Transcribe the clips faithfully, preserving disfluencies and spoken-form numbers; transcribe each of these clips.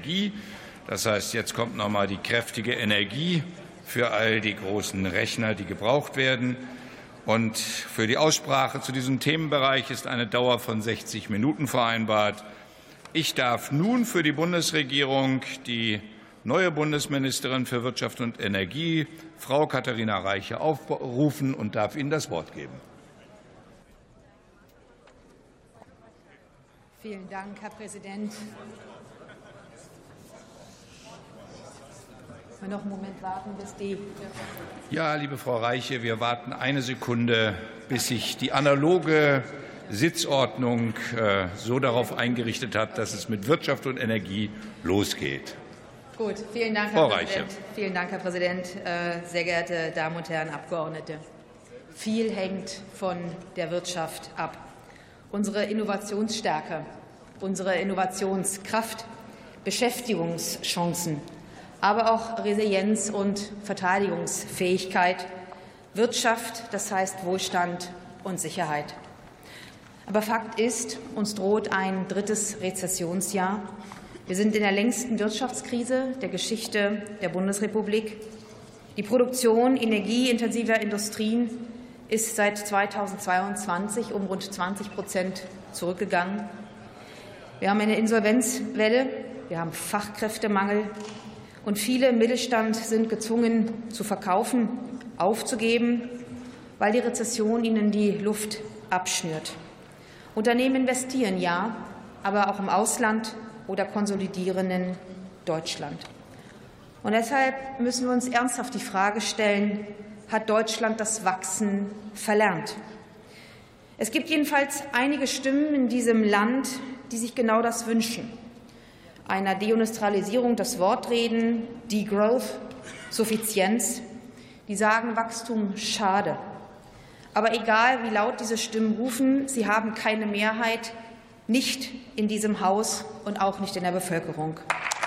Energie. Das heißt, jetzt kommt noch mal die kräftige Energie für all die großen Rechner, die gebraucht werden. Und für die Aussprache zu diesem Themenbereich ist eine Dauer von sechzig Minuten vereinbart. Ich darf nun für die Bundesregierung die neue Bundesministerin für Wirtschaft und Energie, Frau Katharina Reiche, aufrufen und darf Ihnen das Wort geben. Vielen Dank, Herr Präsident. Wir noch einen Moment warten, bis die. Ja, liebe Frau Reiche, wir warten eine Sekunde, bis sich die analoge Sitzordnung so darauf eingerichtet hat, dass es mit Wirtschaft und Energie losgeht. Gut, vielen Dank, Herr Präsident. Vielen Dank, Herr Präsident, sehr geehrte Damen und Herren Abgeordnete. Viel hängt von der Wirtschaft ab. Unsere Innovationsstärke, unsere Innovationskraft, Beschäftigungschancen, aber auch Resilienz und Verteidigungsfähigkeit, Wirtschaft, das heißt Wohlstand und Sicherheit. Aber Fakt ist, uns droht ein drittes Rezessionsjahr. Wir sind in der längsten Wirtschaftskrise der Geschichte der Bundesrepublik. Die Produktion energieintensiver Industrien ist seit zweitausendzweiundzwanzig um rund zwanzig Prozent zurückgegangen. Wir haben eine Insolvenzwelle, wir haben Fachkräftemangel, und viele im Mittelstand sind gezwungen zu verkaufen, aufzugeben, weil die Rezession ihnen die Luft abschnürt. Unternehmen investieren ja, aber auch im Ausland oder konsolidieren in Deutschland. Und deshalb müssen wir uns ernsthaft die Frage stellen, hat Deutschland das Wachsen verlernt? Es gibt jedenfalls einige Stimmen in diesem Land, die sich genau das wünschen. Einer Deindustrialisierung das Wort reden, Degrowth, Suffizienz, die sagen Wachstum schade. Aber egal, wie laut diese Stimmen rufen, sie haben keine Mehrheit, nicht in diesem Haus und auch nicht in der Bevölkerung.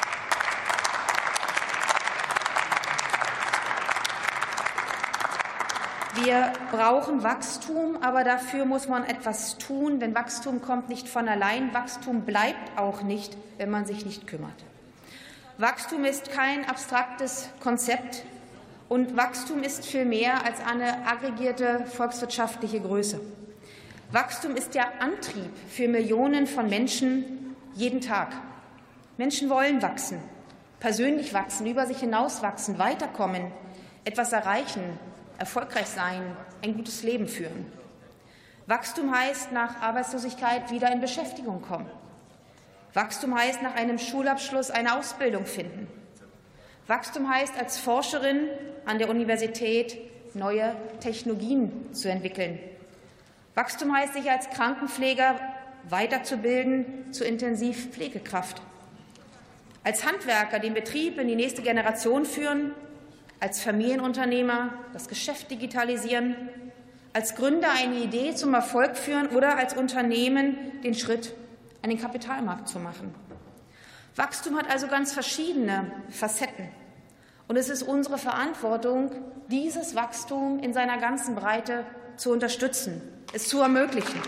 Wir brauchen Wachstum, aber dafür muss man etwas tun, denn Wachstum kommt nicht von allein. Wachstum bleibt auch nicht, wenn man sich nicht kümmert. Wachstum ist kein abstraktes Konzept, und Wachstum ist viel mehr als eine aggregierte volkswirtschaftliche Größe. Wachstum ist der Antrieb für Millionen von Menschen jeden Tag. Menschen wollen wachsen, persönlich wachsen, über sich hinaus wachsen, weiterkommen, etwas erreichen, erfolgreich sein, ein gutes Leben führen. Wachstum heißt nach Arbeitslosigkeit wieder in Beschäftigung kommen. Wachstum heißt nach einem Schulabschluss eine Ausbildung finden. Wachstum heißt als Forscherin an der Universität neue Technologien zu entwickeln. Wachstum heißt, sich als Krankenpfleger weiterzubilden zur Intensivpflegekraft. Als Handwerker den Betrieb in die nächste Generation führen, als Familienunternehmer das Geschäft digitalisieren, als Gründer eine Idee zum Erfolg führen oder als Unternehmen den Schritt an den Kapitalmarkt zu machen. Wachstum hat also ganz verschiedene Facetten. Und es ist unsere Verantwortung, dieses Wachstum in seiner ganzen Breite zu unterstützen, es zu ermöglichen.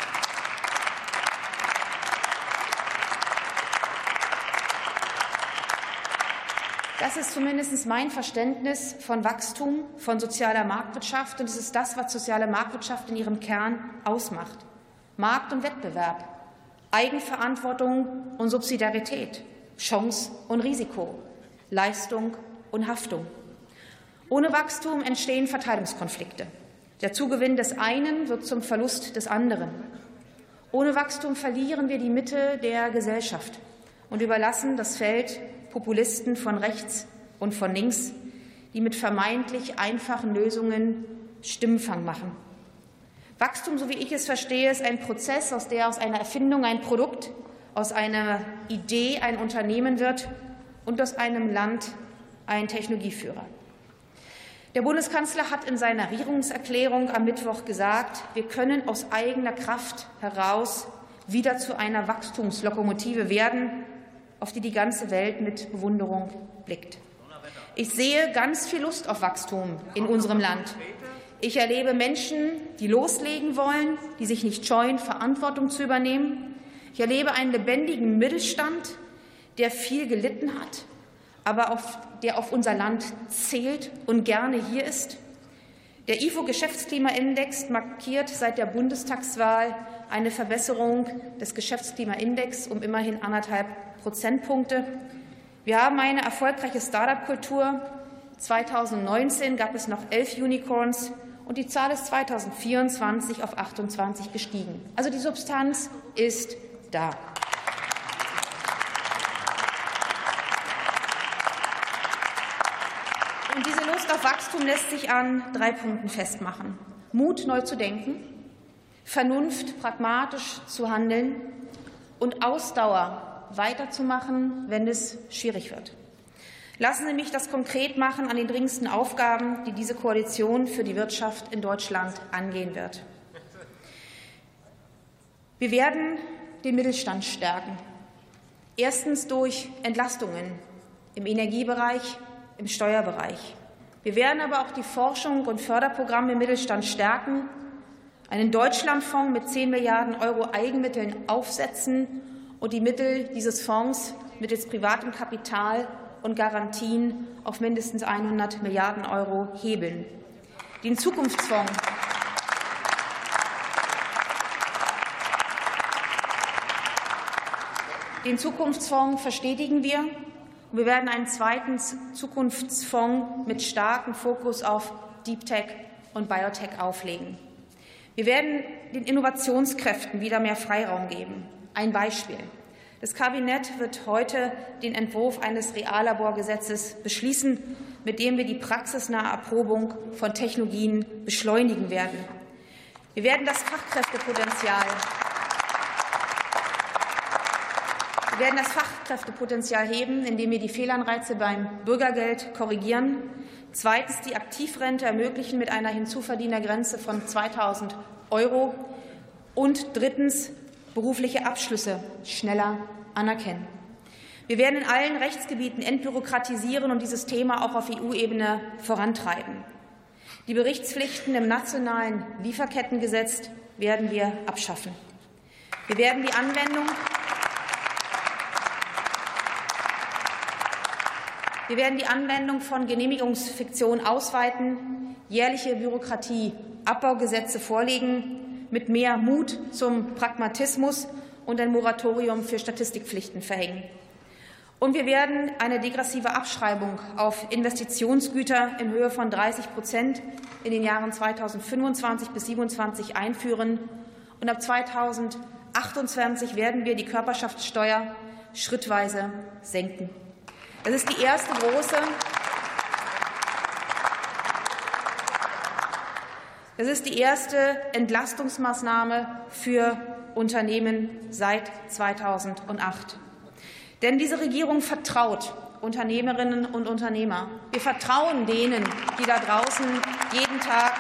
Das ist zumindest mein Verständnis von Wachstum, von sozialer Marktwirtschaft. Und es ist das, was soziale Marktwirtschaft in ihrem Kern ausmacht. Markt und Wettbewerb, Eigenverantwortung und Subsidiarität, Chance und Risiko, Leistung und Haftung. Ohne Wachstum entstehen Verteilungskonflikte. Der Zugewinn des einen wird zum Verlust des anderen. Ohne Wachstum verlieren wir die Mitte der Gesellschaft und überlassen das Feld Populisten von rechts und von links, die mit vermeintlich einfachen Lösungen Stimmenfang machen. Wachstum, so wie ich es verstehe, ist ein Prozess, aus der aus einer Erfindung ein Produkt, aus einer Idee ein Unternehmen wird und aus einem Land ein Technologieführer. Der Bundeskanzler hat in seiner Regierungserklärung am Mittwoch gesagt, wir können aus eigener Kraft heraus wieder zu einer Wachstumslokomotive werden, auf die die ganze Welt mit Bewunderung blickt. Ich sehe ganz viel Lust auf Wachstum in unserem Land. Ich erlebe Menschen, die loslegen wollen, die sich nicht scheuen, Verantwortung zu übernehmen. Ich erlebe einen lebendigen Mittelstand, der viel gelitten hat, aber auf, der auf unser Land zählt und gerne hier ist. Der I F O-Geschäftsklimaindex markiert seit der Bundestagswahl eine Verbesserung des Geschäftsklimaindex um immerhin anderthalb Prozentpunkte. Wir haben eine erfolgreiche Start-up-Kultur. zweitausendneunzehn gab es noch elf Unicorns und die Zahl ist zweitausendvierundzwanzig auf achtundzwanzig gestiegen. Also die Substanz ist da. Und diese Lust auf Wachstum lässt sich an drei Punkten festmachen. Mut, neu zu denken, Vernunft, pragmatisch zu handeln und Ausdauer, weiterzumachen, wenn es schwierig wird. Lassen Sie mich das konkret machen an den dringendsten Aufgaben, die diese Koalition für die Wirtschaft in Deutschland angehen wird. Wir werden den Mittelstand stärken. Erstens durch Entlastungen im Energiebereich, im Steuerbereich. Wir werden aber auch die Forschung und Förderprogramme im Mittelstand stärken, einen Deutschlandfonds mit zehn Milliarden Euro Eigenmitteln aufsetzen und die Mittel dieses Fonds mittels privatem Kapital und Garantien auf mindestens hundert Milliarden Euro hebeln. Den Zukunftsfonds Den Zukunftsfonds verstetigen wir. Wir werden einen zweiten Zukunftsfonds mit starkem Fokus auf Deep Tech und Biotech auflegen. Wir werden den Innovationskräften wieder mehr Freiraum geben. Ein Beispiel. Das Kabinett wird heute den Entwurf eines Reallaborgesetzes beschließen, mit dem wir die praxisnahe Erprobung von Technologien beschleunigen werden. Wir werden das Fachkräftepotenzial Wir werden das Fachkräftepotenzial heben, indem wir die Fehlanreize beim Bürgergeld korrigieren. Zweitens die Aktivrente ermöglichen mit einer Hinzuverdienergrenze von zweitausend Euro. Und drittens berufliche Abschlüsse schneller anerkennen. Wir werden in allen Rechtsgebieten entbürokratisieren und dieses Thema auch auf E U-Ebene vorantreiben. Die Berichtspflichten im nationalen Lieferkettengesetz werden wir abschaffen. Wir werden die Anwendung Wir werden die Anwendung von Genehmigungsfiktion ausweiten, jährliche Bürokratieabbaugesetze vorlegen, mit mehr Mut zum Pragmatismus und ein Moratorium für Statistikpflichten verhängen. Und wir werden eine degressive Abschreibung auf Investitionsgüter in Höhe von dreißig Prozent in den Jahren zweitausendfünfundzwanzig bis zweitausendsiebenundzwanzig einführen. Und ab zweitausendachtundzwanzig werden wir die Körperschaftssteuer schrittweise senken. Das ist die erste große Das ist die erste Entlastungsmaßnahme für Unternehmen seit zweitausendacht. Denn diese Regierung vertraut Unternehmerinnen und Unternehmer. Wir vertrauen denen, die da draußen jeden Tag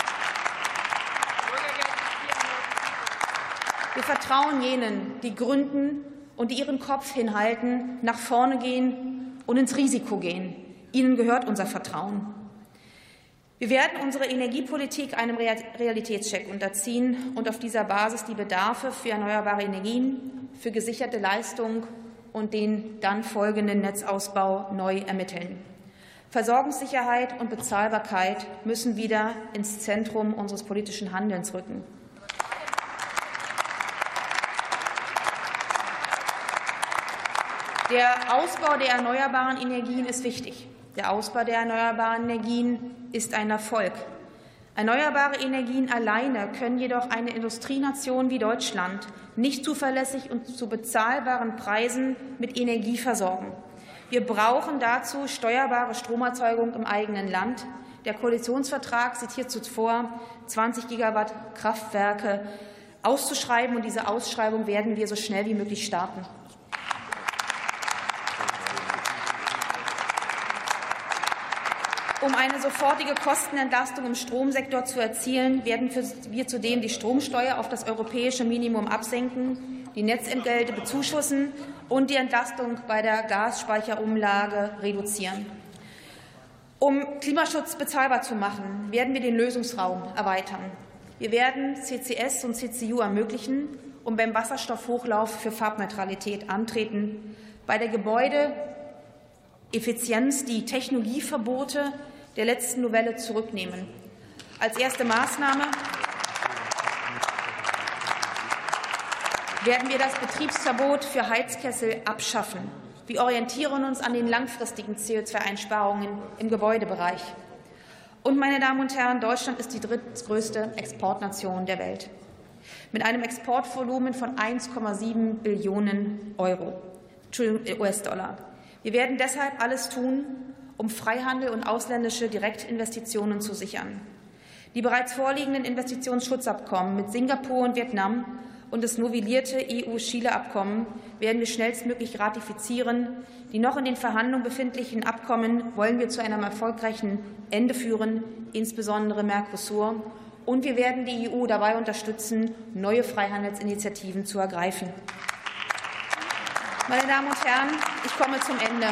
Wir vertrauen jenen, die gründen und die ihren Kopf hinhalten, nach vorne gehen und ins Risiko gehen. Ihnen gehört unser Vertrauen. Wir werden unsere Energiepolitik einem Realitätscheck unterziehen und auf dieser Basis die Bedarfe für erneuerbare Energien, für gesicherte Leistung und den dann folgenden Netzausbau neu ermitteln. Versorgungssicherheit und Bezahlbarkeit müssen wieder ins Zentrum unseres politischen Handelns rücken. Der Ausbau der erneuerbaren Energien ist wichtig. Der Ausbau der erneuerbaren Energien ist ein Erfolg. Erneuerbare Energien alleine können jedoch eine Industrienation wie Deutschland nicht zuverlässig und zu bezahlbaren Preisen mit Energie versorgen. Wir brauchen dazu steuerbare Stromerzeugung im eigenen Land. Der Koalitionsvertrag sieht hierzu vor, zwanzig Gigawatt Kraftwerke auszuschreiben, und diese Ausschreibung werden wir so schnell wie möglich starten. Um eine sofortige Kostenentlastung im Stromsektor zu erzielen, werden wir zudem die Stromsteuer auf das europäische Minimum absenken, die Netzentgelte bezuschussen und die Entlastung bei der Gasspeicherumlage reduzieren. Um Klimaschutz bezahlbar zu machen, werden wir den Lösungsraum erweitern. Wir werden C C S und C C U ermöglichen und beim Wasserstoffhochlauf für Farbneutralität antreten. bei der Gebäudeeffizienz die Technologieverbote der letzten Novelle zurücknehmen. Als erste Maßnahme werden wir das Betriebsverbot für Heizkessel abschaffen. Wir orientieren uns an den langfristigen C O zwei Einsparungen im Gebäudebereich. Und, meine Damen und Herren, Deutschland ist die drittgrößte Exportnation der Welt mit einem Exportvolumen von eins Komma sieben Billionen Euro, U S-Dollar. Wir werden deshalb alles tun, um Freihandel und ausländische Direktinvestitionen zu sichern. Die bereits vorliegenden Investitionsschutzabkommen mit Singapur und Vietnam und das novellierte E U-Chile-Abkommen werden wir schnellstmöglich ratifizieren. Die noch in den Verhandlungen befindlichen Abkommen wollen wir zu einem erfolgreichen Ende führen, insbesondere Mercosur. Und wir werden die E U dabei unterstützen, neue Freihandelsinitiativen zu ergreifen. Meine Damen und Herren, ich komme zum Ende.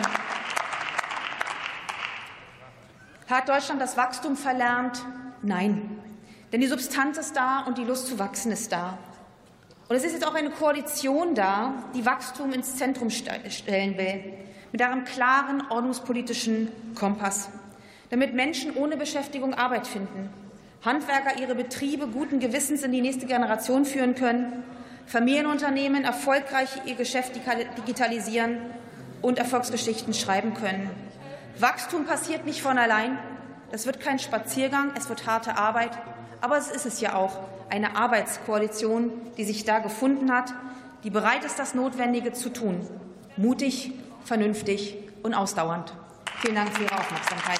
Hat Deutschland das Wachstum verlernt? Nein. Denn die Substanz ist da und die Lust zu wachsen ist da. Und es ist jetzt auch eine Koalition da, die Wachstum ins Zentrum stellen will, mit einem klaren ordnungspolitischen Kompass, damit Menschen ohne Beschäftigung Arbeit finden, Handwerker ihre Betriebe guten Gewissens in die nächste Generation führen können, Familienunternehmen erfolgreich ihr Geschäft digitalisieren und Erfolgsgeschichten schreiben können. Wachstum passiert nicht von allein. Das wird kein Spaziergang, es wird harte Arbeit. Aber es ist es ja auch, eine Arbeitskoalition, die sich da gefunden hat, die bereit ist, das Notwendige zu tun. Mutig, vernünftig und ausdauernd. Vielen Dank für Ihre Aufmerksamkeit.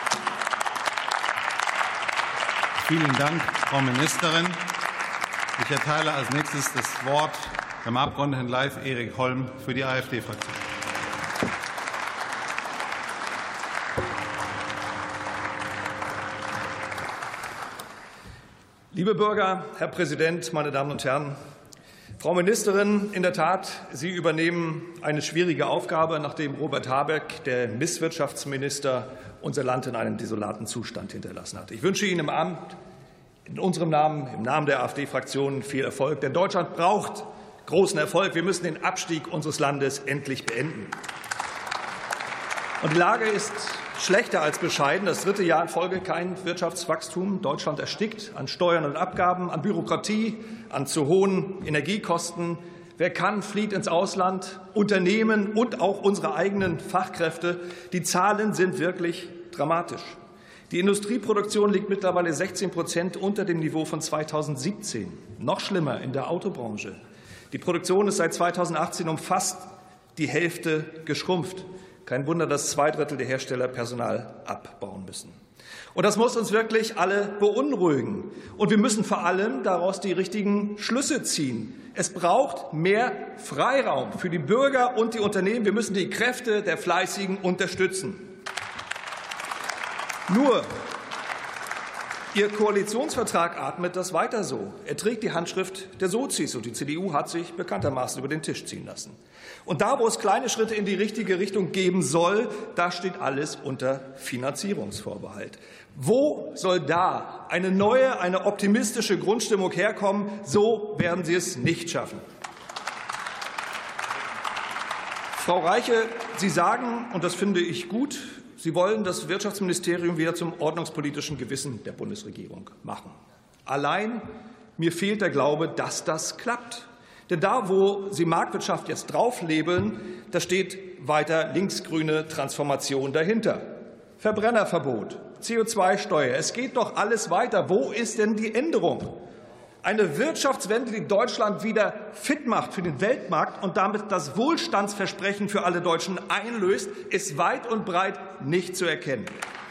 Vielen Dank, Frau Ministerin. Ich erteile als nächstes das Wort dem Abgeordneten Leif Erik Holm für die AfD-Fraktion. Liebe Bürger, Herr Präsident, meine Damen und Herren! Frau Ministerin, in der Tat, Sie übernehmen eine schwierige Aufgabe, nachdem Robert Habeck, der Misswirtschaftsminister, unser Land in einem desolaten Zustand hinterlassen hat. Ich wünsche Ihnen im Amt, in unserem Namen, im Namen der AfD-Fraktion viel Erfolg. Denn Deutschland braucht großen Erfolg. Wir müssen den Abstieg unseres Landes endlich beenden. Und die Lage ist schlechter als bescheiden. Das dritte Jahr in Folge kein Wirtschaftswachstum. Deutschland erstickt an Steuern und Abgaben, an Bürokratie, an zu hohen Energiekosten. Wer kann, flieht ins Ausland. Unternehmen und auch unsere eigenen Fachkräfte. Die Zahlen sind wirklich dramatisch. Die Industrieproduktion liegt mittlerweile sechzehn Prozent unter dem Niveau von zweitausendsiebzehn. Noch schlimmer in der Autobranche. Die Produktion ist seit zweitausendachtzehn um fast die Hälfte geschrumpft. Kein Wunder, dass zwei Drittel der Hersteller Personal abbauen müssen. Und das muss uns wirklich alle beunruhigen. Und wir müssen vor allem daraus die richtigen Schlüsse ziehen. Es braucht mehr Freiraum für die Bürger und die Unternehmen. Wir müssen die Kräfte der Fleißigen unterstützen. Nur Ihr Koalitionsvertrag atmet das weiter so. Er trägt die Handschrift der Sozis, und die C D U hat sich bekanntermaßen über den Tisch ziehen lassen. Und da, wo es kleine Schritte in die richtige Richtung geben soll, da steht alles unter Finanzierungsvorbehalt. Wo soll da eine neue, eine optimistische Grundstimmung herkommen? So werden Sie es nicht schaffen. Frau Reiche, Sie sagen, und das finde ich gut, Sie wollen das Wirtschaftsministerium wieder zum ordnungspolitischen Gewissen der Bundesregierung machen. Allein mir fehlt der Glaube, dass das klappt. Denn da, wo Sie Marktwirtschaft jetzt drauflabeln, da steht weiter linksgrüne Transformation dahinter. Verbrennerverbot, C O zwei Steuer, es geht doch alles weiter. Wo ist denn die Änderung? Eine Wirtschaftswende, die Deutschland wieder fit macht für den Weltmarkt und damit das Wohlstandsversprechen für alle Deutschen einlöst, ist weit und breit nicht zu erkennen.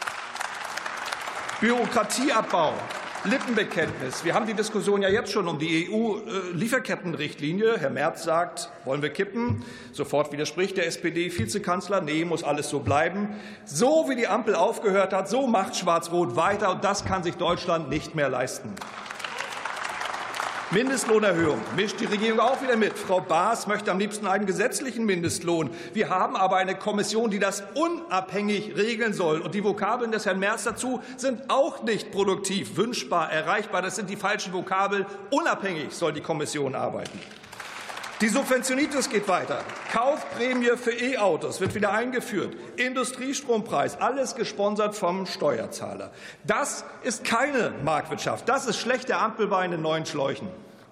Bürokratieabbau, Lippenbekenntnis. Wir haben die Diskussion ja jetzt schon um die E U-Lieferkettenrichtlinie. Herr Merz sagt, wollen wir kippen. Sofort widerspricht der S P D-Vizekanzler, nee, muss alles so bleiben. So wie die Ampel aufgehört hat, so macht Schwarz-Rot weiter, und das kann sich Deutschland nicht mehr leisten. Mindestlohnerhöhung mischt die Regierung auch wieder mit. Frau Baas möchte am liebsten einen gesetzlichen Mindestlohn. Wir haben aber eine Kommission, die das unabhängig regeln soll. Und die Vokabeln des Herrn Merz dazu sind auch nicht produktiv, wünschbar, erreichbar. Das sind die falschen Vokabeln. Unabhängig soll die Kommission arbeiten. Die Subventionitis geht weiter. Kaufprämie für E-Autos wird wieder eingeführt. Industriestrompreis, alles gesponsert vom Steuerzahler. Das ist keine Marktwirtschaft. Das ist schlechter Ampelwein in neuen Schläuchen.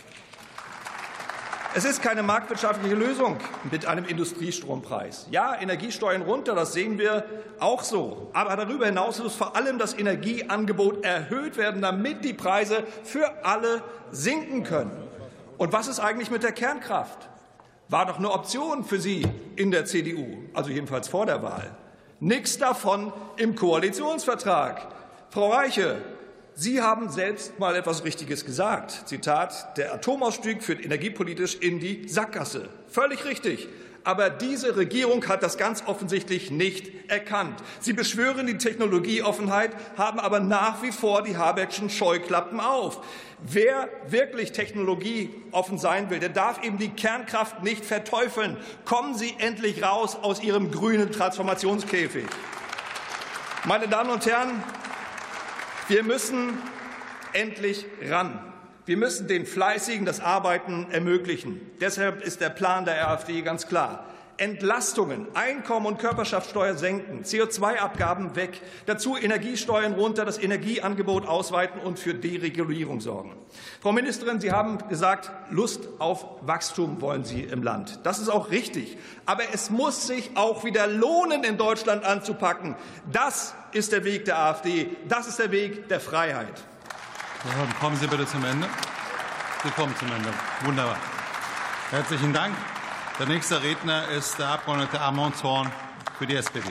Es ist keine marktwirtschaftliche Lösung mit einem Industriestrompreis. Ja, Energiesteuern runter, das sehen wir auch so. Aber darüber hinaus muss vor allem das Energieangebot erhöht werden, damit die Preise für alle sinken können. Und was ist eigentlich mit der Kernkraft? War doch eine Option für Sie in der C D U, also jedenfalls vor der Wahl. Nichts davon im Koalitionsvertrag. Frau Reiche, Sie haben selbst mal etwas Richtiges gesagt. Zitat, der Atomausstieg führt energiepolitisch in die Sackgasse. Völlig richtig. Aber diese Regierung hat das ganz offensichtlich nicht erkannt. Sie beschwören die Technologieoffenheit, haben aber nach wie vor die Habeckschen Scheuklappen auf. Wer wirklich technologieoffen sein will, der darf eben die Kernkraft nicht verteufeln. Kommen Sie endlich raus aus Ihrem grünen Transformationskäfig. Meine Damen und Herren, wir müssen endlich ran. Wir müssen den Fleißigen das Arbeiten ermöglichen. Deshalb ist der Plan der AfD ganz klar. Entlastungen, Einkommen- und Körperschaftssteuer senken, C O zwei Abgaben weg, dazu Energiesteuern runter, das Energieangebot ausweiten und für Deregulierung sorgen. Frau Ministerin, Sie haben gesagt, Lust auf Wachstum wollen Sie im Land. Das ist auch richtig. Aber es muss sich auch wieder lohnen, in Deutschland anzupacken. Das ist der Weg der AfD. Das ist der Weg der Freiheit. Kommen Sie bitte zum Ende. Sie kommen zum Ende. Wunderbar. Herzlichen Dank. Der nächste Redner ist der Abgeordnete Armand Zorn für die S P D.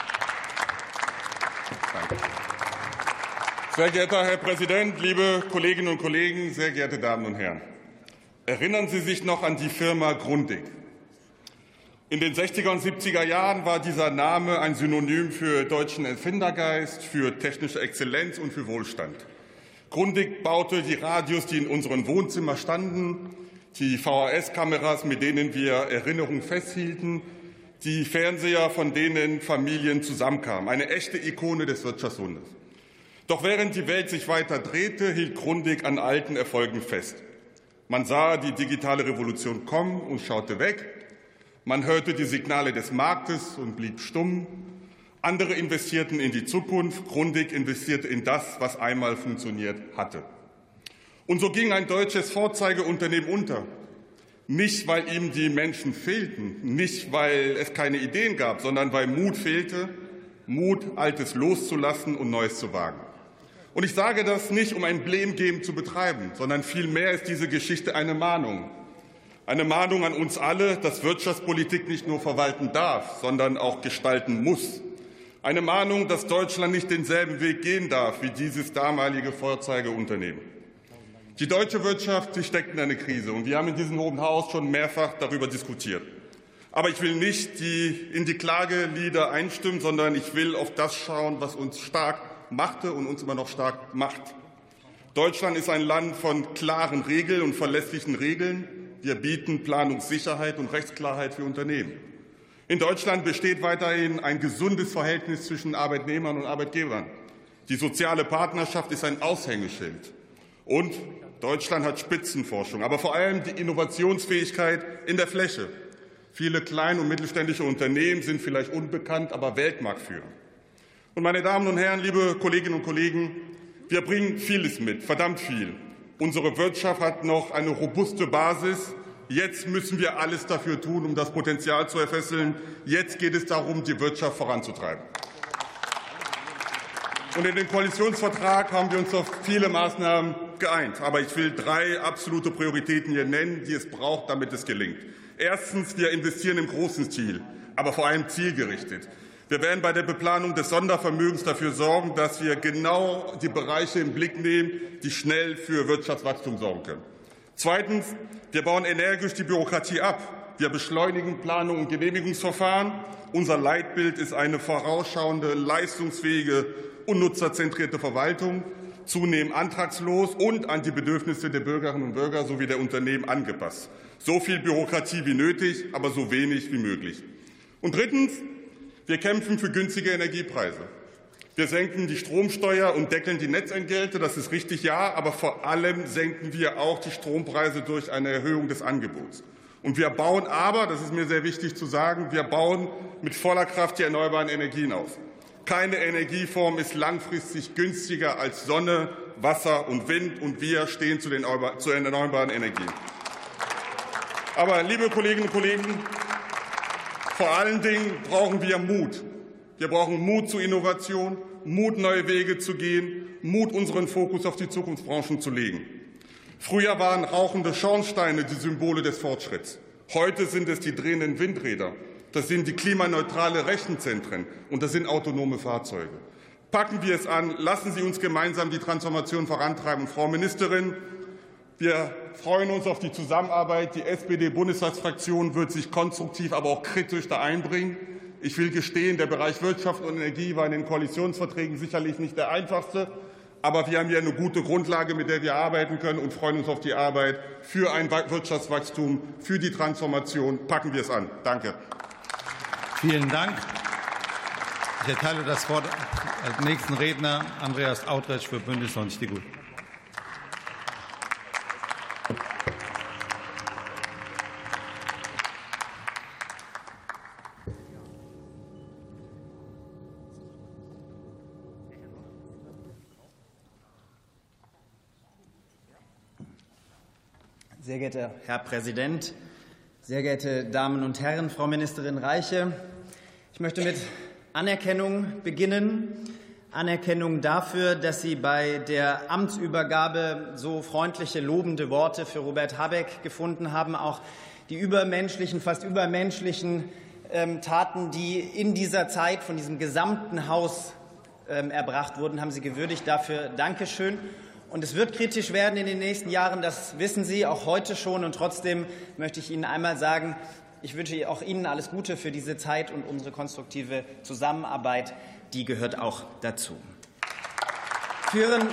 Sehr geehrter Herr Präsident, liebe Kolleginnen und Kollegen, sehr geehrte Damen und Herren! Erinnern Sie sich noch an die Firma Grundig? In den sechziger und siebziger Jahren war dieser Name ein Synonym für deutschen Erfindergeist, für technische Exzellenz und für Wohlstand. Grundig baute die Radios, die in unseren Wohnzimmern standen, die V H S-Kameras, mit denen wir Erinnerungen festhielten, die Fernseher, von denen Familien zusammenkamen. Eine echte Ikone des Wirtschaftswunders. Doch während die Welt sich weiter drehte, hielt Grundig an alten Erfolgen fest. Man sah die digitale Revolution kommen und schaute weg. Man hörte die Signale des Marktes und blieb stumm. Andere investierten in die Zukunft. Grundig investierte in das, was einmal funktioniert hatte. Und so ging ein deutsches Vorzeigeunternehmen unter. Nicht, weil ihm die Menschen fehlten, nicht, weil es keine Ideen gab, sondern weil Mut fehlte, Mut, Altes loszulassen und Neues zu wagen. Und ich sage das nicht, um ein Blame-Game zu betreiben, sondern vielmehr ist diese Geschichte eine Mahnung. Eine Mahnung an uns alle, dass Wirtschaftspolitik nicht nur verwalten darf, sondern auch gestalten muss. Eine Mahnung, dass Deutschland nicht denselben Weg gehen darf wie dieses damalige Vorzeigeunternehmen. Die deutsche Wirtschaft sie steckt in einer Krise, und wir haben in diesem Hohen Haus schon mehrfach darüber diskutiert. Aber ich will nicht die, in die Klagelieder einstimmen, sondern ich will auf das schauen, was uns stark machte und uns immer noch stark macht. Deutschland ist ein Land von klaren Regeln und verlässlichen Regeln. Wir bieten Planungssicherheit und Rechtsklarheit für Unternehmen. In Deutschland besteht weiterhin ein gesundes Verhältnis zwischen Arbeitnehmern und Arbeitgebern. Die soziale Partnerschaft ist ein Aushängeschild. Und Deutschland hat Spitzenforschung, aber vor allem die Innovationsfähigkeit in der Fläche. Viele kleine und mittelständische Unternehmen sind vielleicht unbekannt, aber Weltmarktführer. Und meine Damen und Herren, liebe Kolleginnen und Kollegen, wir bringen vieles mit, verdammt viel. Unsere Wirtschaft hat noch eine robuste Basis. Jetzt müssen wir alles dafür tun, um das Potenzial zu entfesseln. Jetzt geht es darum, die Wirtschaft voranzutreiben. Und in dem Koalitionsvertrag haben wir uns auf viele Maßnahmen geeint. Aber ich will drei absolute Prioritäten hier nennen, die es braucht, damit es gelingt. Erstens, wir investieren im großen Stil, aber vor allem zielgerichtet. Wir werden bei der Beplanung des Sondervermögens dafür sorgen, dass wir genau die Bereiche im Blick nehmen, die schnell für Wirtschaftswachstum sorgen können. Zweitens, wir bauen energisch die Bürokratie ab. Wir beschleunigen Planung und Genehmigungsverfahren. Unser Leitbild ist eine vorausschauende, leistungsfähige und nutzerzentrierte Verwaltung, zunehmend antragslos und an die Bedürfnisse der Bürgerinnen und Bürger sowie der Unternehmen angepasst. So viel Bürokratie wie nötig, aber so wenig wie möglich. Und drittens, wir kämpfen für günstige Energiepreise. Wir senken die Stromsteuer und deckeln die Netzentgelte. Das ist richtig, ja, aber vor allem senken wir auch die Strompreise durch eine Erhöhung des Angebots. Und wir bauen aber, das ist mir sehr wichtig zu sagen, wir bauen mit voller Kraft die erneuerbaren Energien auf. Keine Energieform ist langfristig günstiger als Sonne, Wasser und Wind, und wir stehen zu den erneuerbaren Energien. Aber, liebe Kolleginnen und Kollegen, vor allen Dingen brauchen wir Mut. Wir brauchen Mut zu Innovation, Mut, neue Wege zu gehen, Mut, unseren Fokus auf die Zukunftsbranchen zu legen. Früher waren rauchende Schornsteine die Symbole des Fortschritts. Heute sind es die drehenden Windräder. Das sind die klimaneutrale Rechenzentren, und das sind autonome Fahrzeuge. Packen wir es an, lassen Sie uns gemeinsam die Transformation vorantreiben. Frau Ministerin, wir freuen uns auf die Zusammenarbeit. Die S P D-Bundestagsfraktion wird sich konstruktiv, aber auch kritisch da einbringen. Ich will gestehen, der Bereich Wirtschaft und Energie war in den Koalitionsverträgen sicherlich nicht der einfachste. Aber wir haben hier eine gute Grundlage, mit der wir arbeiten können, und freuen uns auf die Arbeit für ein Wirtschaftswachstum, für die Transformation. Packen wir es an. Danke. Vielen Dank. Ich erteile das Wort als nächsten Redner Andreas Autretsch für Bündnis neunzig Die Grünen. Sehr geehrter Herr Präsident, sehr geehrte Damen und Herren, Frau Ministerin Reiche! Ich möchte mit Anerkennung beginnen. Anerkennung dafür, dass Sie bei der Amtsübergabe so freundliche, lobende Worte für Robert Habeck gefunden haben. Auch die übermenschlichen, fast übermenschlichen ähm, Taten, die in dieser Zeit von diesem gesamten Haus ähm, erbracht wurden, haben Sie gewürdigt. Dafür Dankeschön. Und es wird kritisch werden in den nächsten Jahren, das wissen Sie auch heute schon. Und trotzdem möchte ich Ihnen einmal sagen, ich wünsche auch Ihnen alles Gute für diese Zeit, und unsere konstruktive Zusammenarbeit, die gehört auch dazu. Für Ihren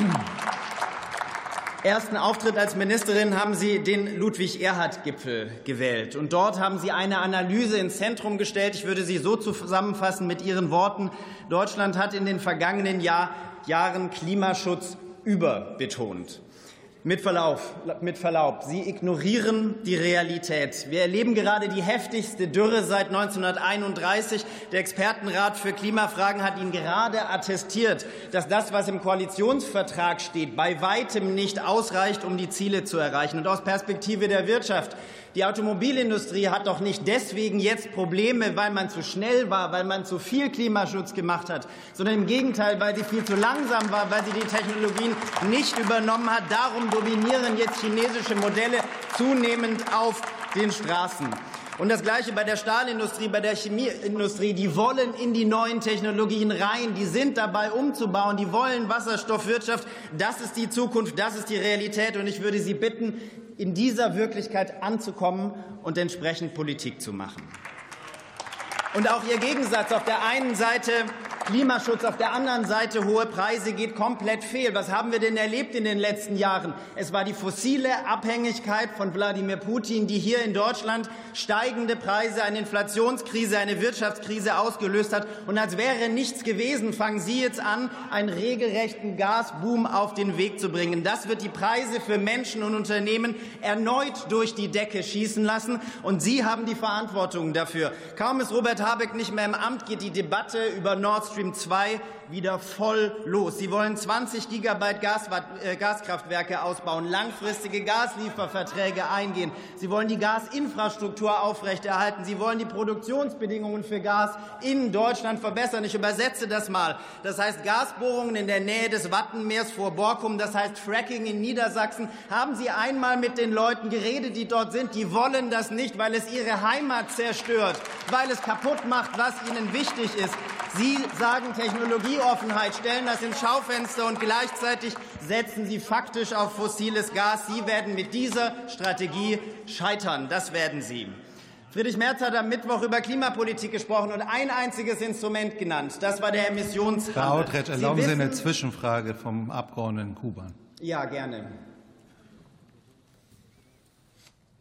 ersten Auftritt als Ministerin haben Sie den Ludwig-Erhard-Gipfel gewählt. Und dort haben Sie eine Analyse ins Zentrum gestellt. Ich würde sie so zusammenfassen mit Ihren Worten: Deutschland hat in den vergangenen Jahr, Jahren Klimaschutz überbetont. Mit Verlaub, mit Verlaub, Sie ignorieren die Realität. Wir erleben gerade die heftigste Dürre seit neunzehnhunderteinunddreißig. Der Expertenrat für Klimafragen hat Ihnen gerade attestiert, dass das, was im Koalitionsvertrag steht, bei weitem nicht ausreicht, um die Ziele zu erreichen. Und aus Perspektive der Wirtschaft: Die Automobilindustrie hat doch nicht deswegen jetzt Probleme, weil man zu schnell war, weil man zu viel Klimaschutz gemacht hat, sondern im Gegenteil, weil sie viel zu langsam war, weil sie die Technologien nicht übernommen hat. Darum dominieren jetzt chinesische Modelle zunehmend auf den Straßen. Und das Gleiche bei der Stahlindustrie, bei der Chemieindustrie. Die wollen in die neuen Technologien rein. Die sind dabei umzubauen. Die wollen Wasserstoffwirtschaft. Das ist die Zukunft. Das ist die Realität. Und ich würde Sie bitten, in dieser Wirklichkeit anzukommen und entsprechend Politik zu machen. Und auch Ihr Gegensatz: auf der einen Seite Klimaschutz, auf der anderen Seite hohe Preise, geht komplett fehl. Was haben wir denn erlebt in den letzten Jahren? Es war die fossile Abhängigkeit von Wladimir Putin, die hier in Deutschland steigende Preise, eine Inflationskrise, eine Wirtschaftskrise ausgelöst hat. Und als wäre nichts gewesen, fangen Sie jetzt an, einen regelrechten Gasboom auf den Weg zu bringen. Das wird die Preise für Menschen und Unternehmen erneut durch die Decke schießen lassen. Und Sie haben die Verantwortung dafür. Kaum ist Robert Habeck nicht mehr im Amt, geht die Debatte über Nord Stream zwei wieder voll los. Sie wollen zwanzig Gigabyte Gas, äh, Gaskraftwerke ausbauen, langfristige Gaslieferverträge eingehen. Sie wollen die Gasinfrastruktur aufrechterhalten. Sie wollen die Produktionsbedingungen für Gas in Deutschland verbessern. Ich übersetze das mal. Das heißt Gasbohrungen in der Nähe des Wattenmeers vor Borkum. Das heißt Fracking in Niedersachsen. Haben Sie einmal mit den Leuten geredet, die dort sind? Die wollen das nicht, weil es ihre Heimat zerstört, weil es kaputt macht, was ihnen wichtig ist. Sie sagen Technologieoffenheit, stellen das ins Schaufenster, und gleichzeitig setzen Sie faktisch auf fossiles Gas. Sie werden mit dieser Strategie scheitern. Das werden Sie. Friedrich Merz hat am Mittwoch über Klimapolitik gesprochen und ein einziges Instrument genannt. Das war der Emissionshandel. Herr Autretsch, erlauben Sie, Sie eine Zwischenfrage vom Abgeordneten Kuban. Ja, gerne.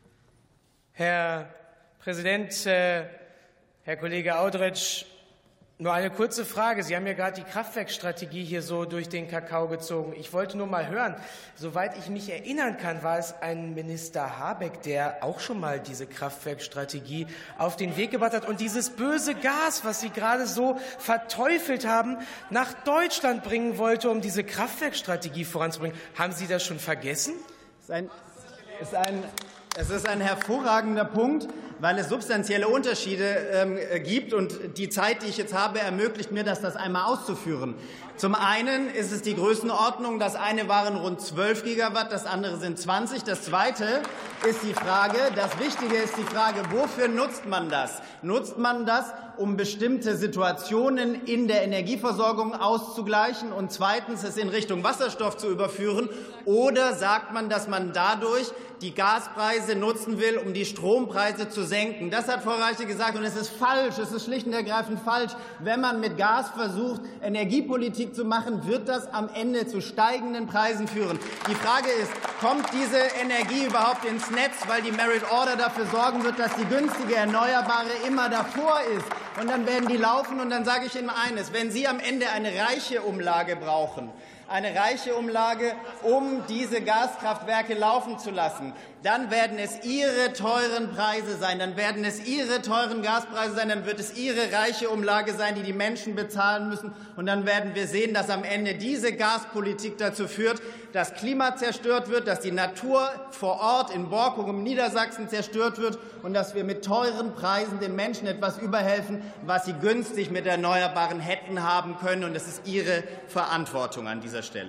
Herr Präsident, Herr Kollege Autretsch, Nur eine kurze Frage. Sie haben ja gerade die Kraftwerkstrategie hier so durch den Kakao gezogen. Ich wollte nur mal hören, soweit ich mich erinnern kann, war es ein Minister Habeck, der auch schon mal diese Kraftwerkstrategie auf den Weg gebracht hat und dieses böse Gas, was Sie gerade so verteufelt haben, nach Deutschland bringen wollte, um diese Kraftwerkstrategie voranzubringen. Haben Sie das schon vergessen? Es ist ein, ist ein, es ist ein hervorragender Punkt, weil es substanzielle Unterschiede ähm, gibt. Und die Zeit, die ich jetzt habe, ermöglicht mir das, das einmal auszuführen. Zum einen ist es die Größenordnung. Das eine waren rund zwölf Gigawatt, das andere sind zwanzig. Das zweite ist die Frage, das Wichtige ist die Frage, wofür nutzt man das? Nutzt man das, um bestimmte Situationen in der Energieversorgung auszugleichen und zweitens es in Richtung Wasserstoff zu überführen? Oder sagt man, dass man dadurch die Gaspreise nutzen will, um die Strompreise zu senken? Das hat Frau Reiche gesagt, und es ist falsch, es ist schlicht und ergreifend falsch. Wenn man mit Gas versucht, Energiepolitik zu machen, wird das am Ende zu steigenden Preisen führen. Die Frage ist, kommt diese Energie überhaupt ins Netz, weil die Merit Order dafür sorgen wird, dass die günstige Erneuerbare immer davor ist? Und dann werden die laufen, und dann sage ich Ihnen eines, wenn Sie am Ende eine reiche Umlage brauchen, eine reiche Umlage, um diese Gaskraftwerke laufen zu lassen, dann werden es Ihre teuren Preise sein, dann werden es Ihre teuren Gaspreise sein, dann wird es Ihre reiche Umlage sein, die die Menschen bezahlen müssen. Und dann werden wir sehen, dass am Ende diese Gaspolitik dazu führt, dass Klima zerstört wird, dass die Natur vor Ort in Borkum im Niedersachsen zerstört wird und dass wir mit teuren Preisen den Menschen etwas überhelfen, was sie günstig mit Erneuerbaren hätten haben können. Und das ist Ihre Verantwortung an dieser Stelle.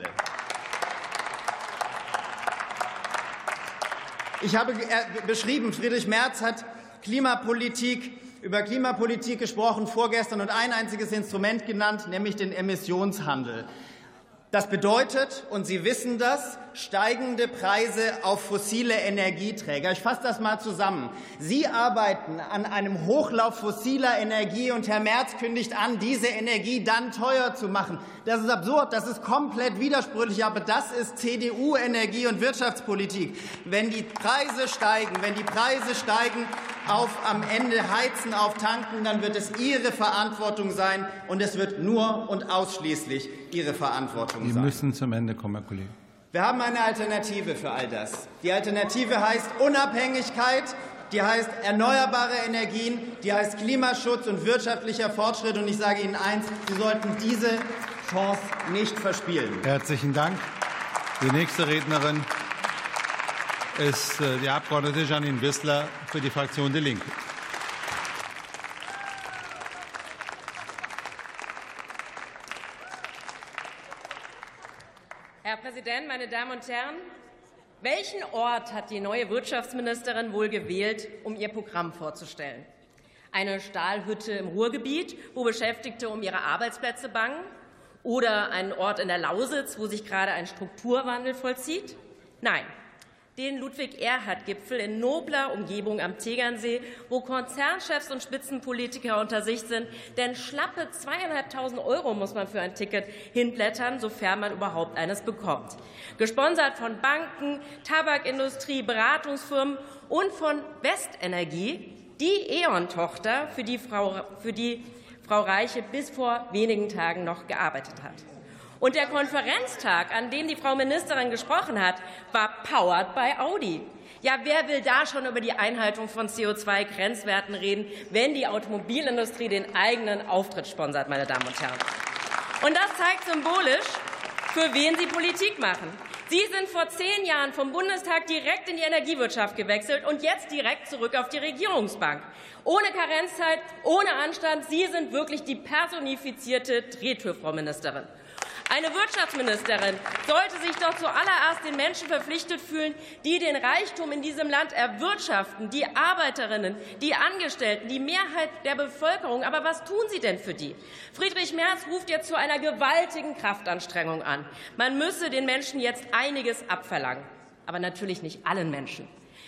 Ich habe beschrieben, Friedrich Merz hat Klimapolitik, über Klimapolitik gesprochen vorgestern und ein einziges Instrument genannt, nämlich den Emissionshandel. Das bedeutet, und Sie wissen das, steigende Preise auf fossile Energieträger. Ich fasse das mal zusammen. Sie arbeiten an einem Hochlauf fossiler Energie, und Herr Merz kündigt an, diese Energie dann teuer zu machen. Das ist absurd, das ist komplett widersprüchlich, aber das ist C D U-Energie- und Wirtschaftspolitik. Wenn die Preise steigen, wenn die Preise steigen auf am Ende Heizen, auf Tanken, dann wird es Ihre Verantwortung sein, und es wird nur und ausschließlich Ihre Verantwortung sein. Sie müssen zum Ende kommen, Herr Kollege. Wir haben eine Alternative für all das. Die Alternative heißt Unabhängigkeit, die heißt erneuerbare Energien, die heißt Klimaschutz und wirtschaftlicher Fortschritt. Und ich sage Ihnen eins, Sie sollten diese Chance nicht verspielen. Herzlichen Dank. Die nächste Rednerin ist die Abgeordnete Janine Wissler für die Fraktion Die Linke. Herr Präsident, meine Damen und Herren! Welchen Ort hat die neue Wirtschaftsministerin wohl gewählt, um ihr Programm vorzustellen? Eine Stahlhütte im Ruhrgebiet, wo Beschäftigte um ihre Arbeitsplätze bangen? Oder einen Ort in der Lausitz, wo sich gerade ein Strukturwandel vollzieht? Nein, den Ludwig-Erhard-Gipfel in nobler Umgebung am Tegernsee, wo Konzernchefs und Spitzenpolitiker unter sich sind. Denn schlappe zweieinhalbtausend Euro muss man für ein Ticket hinblättern, sofern man überhaupt eines bekommt. Gesponsert von Banken, Tabakindustrie, Beratungsfirmen und von Westenergie, die E.ON-Tochter, für die Frau, für die Frau Reiche bis vor wenigen Tagen noch gearbeitet hat. Und der Konferenztag, an dem die Frau Ministerin gesprochen hat, war powered by Audi. Ja, wer will da schon über die Einhaltung von C O zwei Grenzwerten reden, wenn die Automobilindustrie den eigenen Auftritt sponsert, meine Damen und Herren? Und das zeigt symbolisch, für wen Sie Politik machen. Sie sind vor zehn Jahren vom Bundestag direkt in die Energiewirtschaft gewechselt und jetzt direkt zurück auf die Regierungsbank. Ohne Karenzzeit, ohne Anstand. Sie sind wirklich die personifizierte Drehtür, Frau Ministerin. Eine Wirtschaftsministerin sollte sich doch zuallererst den Menschen verpflichtet fühlen, die den Reichtum in diesem Land erwirtschaften, die Arbeiterinnen, die Angestellten, die Mehrheit der Bevölkerung. Aber was tun Sie denn für die? Friedrich Merz ruft jetzt zu einer gewaltigen Kraftanstrengung an. Man müsse den Menschen jetzt einiges abverlangen, aber natürlich nicht allen Menschen.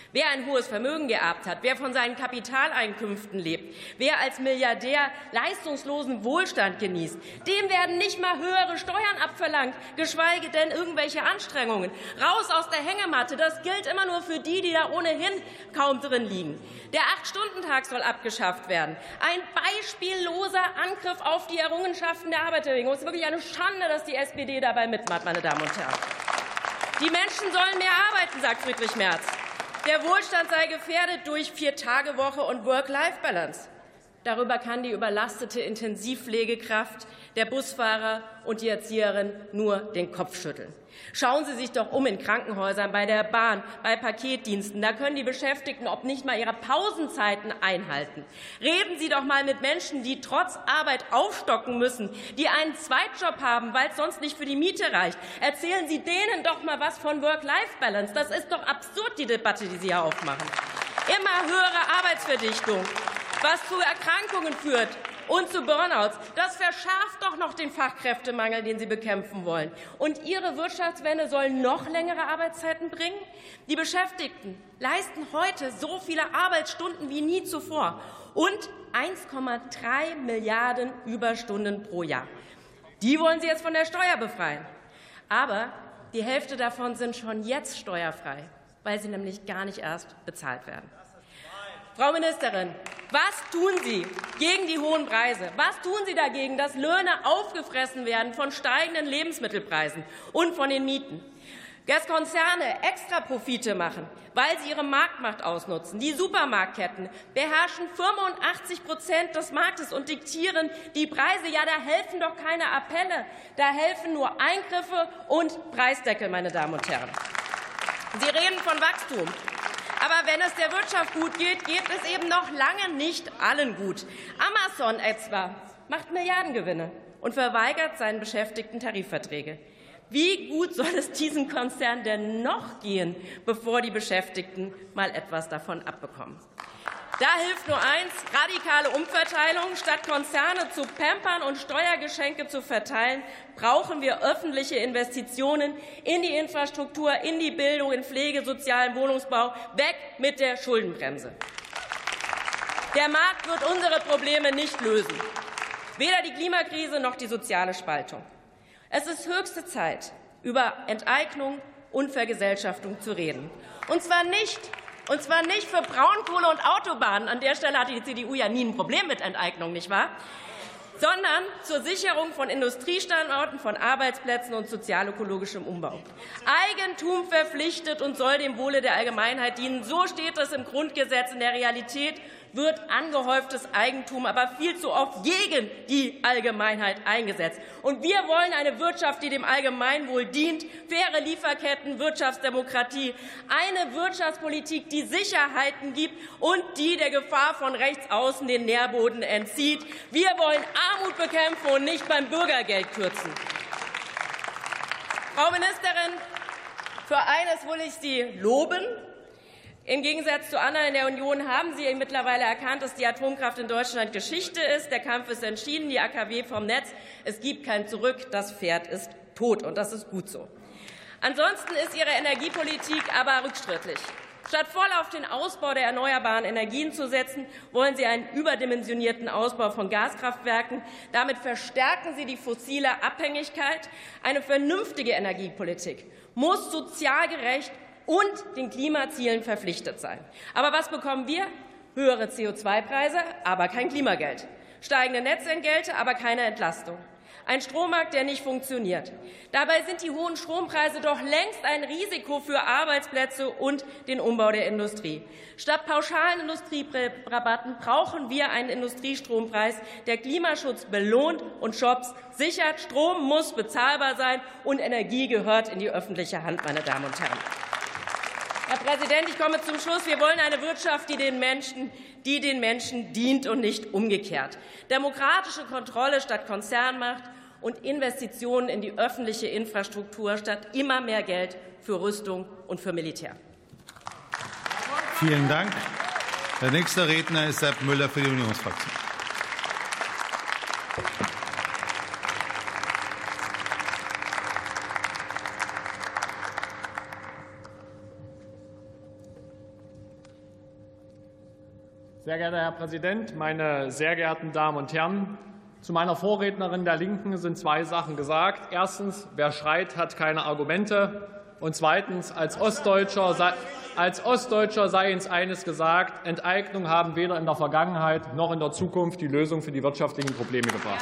Wer ein hohes Vermögen geerbt hat, wer von seinen Kapitaleinkünften lebt, wer als Milliardär leistungslosen Wohlstand genießt, dem werden nicht mal höhere Steuern abverlangt, geschweige denn irgendwelche Anstrengungen. Raus aus der Hängematte, das gilt immer nur für die, die da ohnehin kaum drin liegen. Der Acht-Stunden-Tag soll abgeschafft werden. Ein beispielloser Angriff auf die Errungenschaften der Arbeiterbewegung. Es ist wirklich eine Schande, dass die S P D dabei mitmacht, meine Damen und Herren. Die Menschen sollen mehr arbeiten, sagt Friedrich Merz. Der Wohlstand sei gefährdet durch Vier-Tage-Woche und Work-Life-Balance. Darüber kann die überlastete Intensivpflegekraft, der Busfahrer und die Erzieherin nur den Kopf schütteln. Schauen Sie sich doch um in Krankenhäusern, bei der Bahn, bei Paketdiensten. Da können die Beschäftigten ob nicht mal ihre Pausenzeiten einhalten. Reden Sie doch mal mit Menschen, die trotz Arbeit aufstocken müssen, die einen Zweitjob haben, weil es sonst nicht für die Miete reicht. Erzählen Sie denen doch mal was von Work-Life-Balance. Das ist doch absurd, die Debatte, die Sie hier aufmachen. Immer höhere Arbeitsverdichtung, was zu Erkrankungen führt und zu Burnouts. Das verschärft doch noch den Fachkräftemangel, den Sie bekämpfen wollen. Und Ihre Wirtschaftswende soll noch längere Arbeitszeiten bringen? Die Beschäftigten leisten heute so viele Arbeitsstunden wie nie zuvor und eins Komma drei Milliarden Überstunden pro Jahr. Die wollen Sie jetzt von der Steuer befreien. Aber die Hälfte davon sind schon jetzt steuerfrei, weil sie nämlich gar nicht erst bezahlt werden. Frau Ministerin, was tun Sie gegen die hohen Preise? Was tun Sie dagegen, dass Löhne aufgefressen werden von steigenden Lebensmittelpreisen und von den Mieten? Dass Konzerne Extraprofite machen, weil sie ihre Marktmacht ausnutzen. Die Supermarktketten beherrschen fünfundachtzig Prozent des Marktes und diktieren die Preise. Ja, da helfen doch keine Appelle. Da helfen nur Eingriffe und Preisdeckel, meine Damen und Herren. Sie reden von Wachstum. Aber wenn es der Wirtschaft gut geht, geht es eben noch lange nicht allen gut. Amazon etwa macht Milliardengewinne und verweigert seinen Beschäftigten Tarifverträge. Wie gut soll es diesem Konzern denn noch gehen, bevor die Beschäftigten mal etwas davon abbekommen? Da hilft nur eins, radikale Umverteilung. Statt Konzerne zu pampern und Steuergeschenke zu verteilen, brauchen wir öffentliche Investitionen in die Infrastruktur, in die Bildung, in Pflege, sozialen Wohnungsbau. Weg mit der Schuldenbremse. Der Markt wird unsere Probleme nicht lösen. Weder die Klimakrise noch die soziale Spaltung. Es ist höchste Zeit, über Enteignung und Vergesellschaftung zu reden. Und zwar nicht Und zwar nicht für Braunkohle und Autobahnen. An der Stelle hatte die C D U ja nie ein Problem mit Enteignung, nicht wahr? Sondern zur Sicherung von Industriestandorten, von Arbeitsplätzen und sozialökologischem Umbau. Eigentum verpflichtet und soll dem Wohle der Allgemeinheit dienen. So steht es im Grundgesetz. In der Realität wird angehäuftes Eigentum aber viel zu oft gegen die Allgemeinheit eingesetzt. Und wir wollen eine Wirtschaft, die dem Allgemeinwohl dient, faire Lieferketten, Wirtschaftsdemokratie, eine Wirtschaftspolitik, die Sicherheiten gibt und die der Gefahr von rechts außen den Nährboden entzieht. Wir wollen Armut bekämpfen und nicht beim Bürgergeld kürzen. Frau Ministerin, für eines will ich Sie loben. Im Gegensatz zu anderen in der Union haben Sie mittlerweile erkannt, dass die Atomkraft in Deutschland Geschichte ist. Der Kampf ist entschieden, die A K W vom Netz. Es gibt kein Zurück, das Pferd ist tot, und das ist gut so. Ansonsten ist Ihre Energiepolitik aber rückschrittlich. Statt voll auf den Ausbau der erneuerbaren Energien zu setzen, wollen Sie einen überdimensionierten Ausbau von Gaskraftwerken. Damit verstärken Sie die fossile Abhängigkeit. Eine vernünftige Energiepolitik muss sozial gerecht und den Klimazielen verpflichtet sein. Aber was bekommen wir? Höhere C O zwei Preise, aber kein Klimageld. Steigende Netzentgelte, aber keine Entlastung. Ein Strommarkt, der nicht funktioniert. Dabei sind die hohen Strompreise doch längst ein Risiko für Arbeitsplätze und den Umbau der Industrie. Statt pauschalen Industrierabatten brauchen wir einen Industriestrompreis, der Klimaschutz belohnt und Jobs sichert. Strom muss bezahlbar sein, und Energie gehört in die öffentliche Hand, meine Damen und Herren. Herr Präsident, ich komme zum Schluss. Wir wollen eine Wirtschaft, die den Menschen, die den Menschen dient und nicht umgekehrt. Demokratische Kontrolle statt Konzernmacht und Investitionen in die öffentliche Infrastruktur statt immer mehr Geld für Rüstung und für Militär. Vielen Dank. Der nächste Redner ist Sepp Müller für die Unionsfraktion. Sehr geehrter Herr Präsident, meine sehr geehrten Damen und Herren! Zu meiner Vorrednerin der Linken sind zwei Sachen gesagt. Erstens, wer schreit, hat keine Argumente. Und zweitens, als Ostdeutscher sei, als Ostdeutscher sei uns eines gesagt: Enteignung haben weder in der Vergangenheit noch in der Zukunft die Lösung für die wirtschaftlichen Probleme gebracht.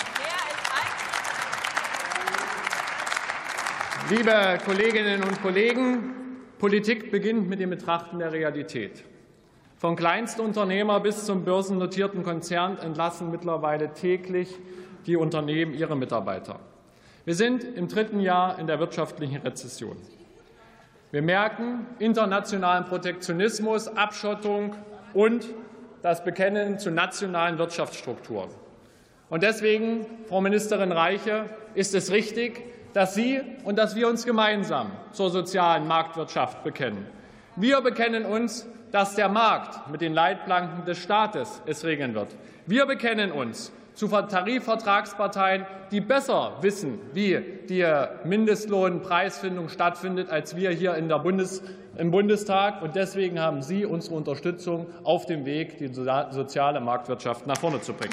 Liebe Kolleginnen und Kollegen, Politik beginnt mit dem Betrachten der Realität. Vom Kleinstunternehmer bis zum börsennotierten Konzern entlassen mittlerweile täglich die Unternehmen ihre Mitarbeiter. Wir sind im dritten Jahr in der wirtschaftlichen Rezession. Wir merken internationalen Protektionismus, Abschottung und das Bekennen zu nationalen Wirtschaftsstrukturen. Und deswegen, Frau Ministerin Reiche, ist es richtig, dass Sie und dass wir uns gemeinsam zur sozialen Marktwirtschaft bekennen. Wir bekennen uns, dass der Markt mit den Leitplanken des Staates es regeln wird. Wir bekennen uns zu Tarifvertragsparteien, die besser wissen, wie die Mindestlohnpreisfindung stattfindet, als wir hier in der Bundes, im Bundestag. Und deswegen haben Sie unsere Unterstützung auf dem Weg, die soziale Marktwirtschaft nach vorne zu bringen.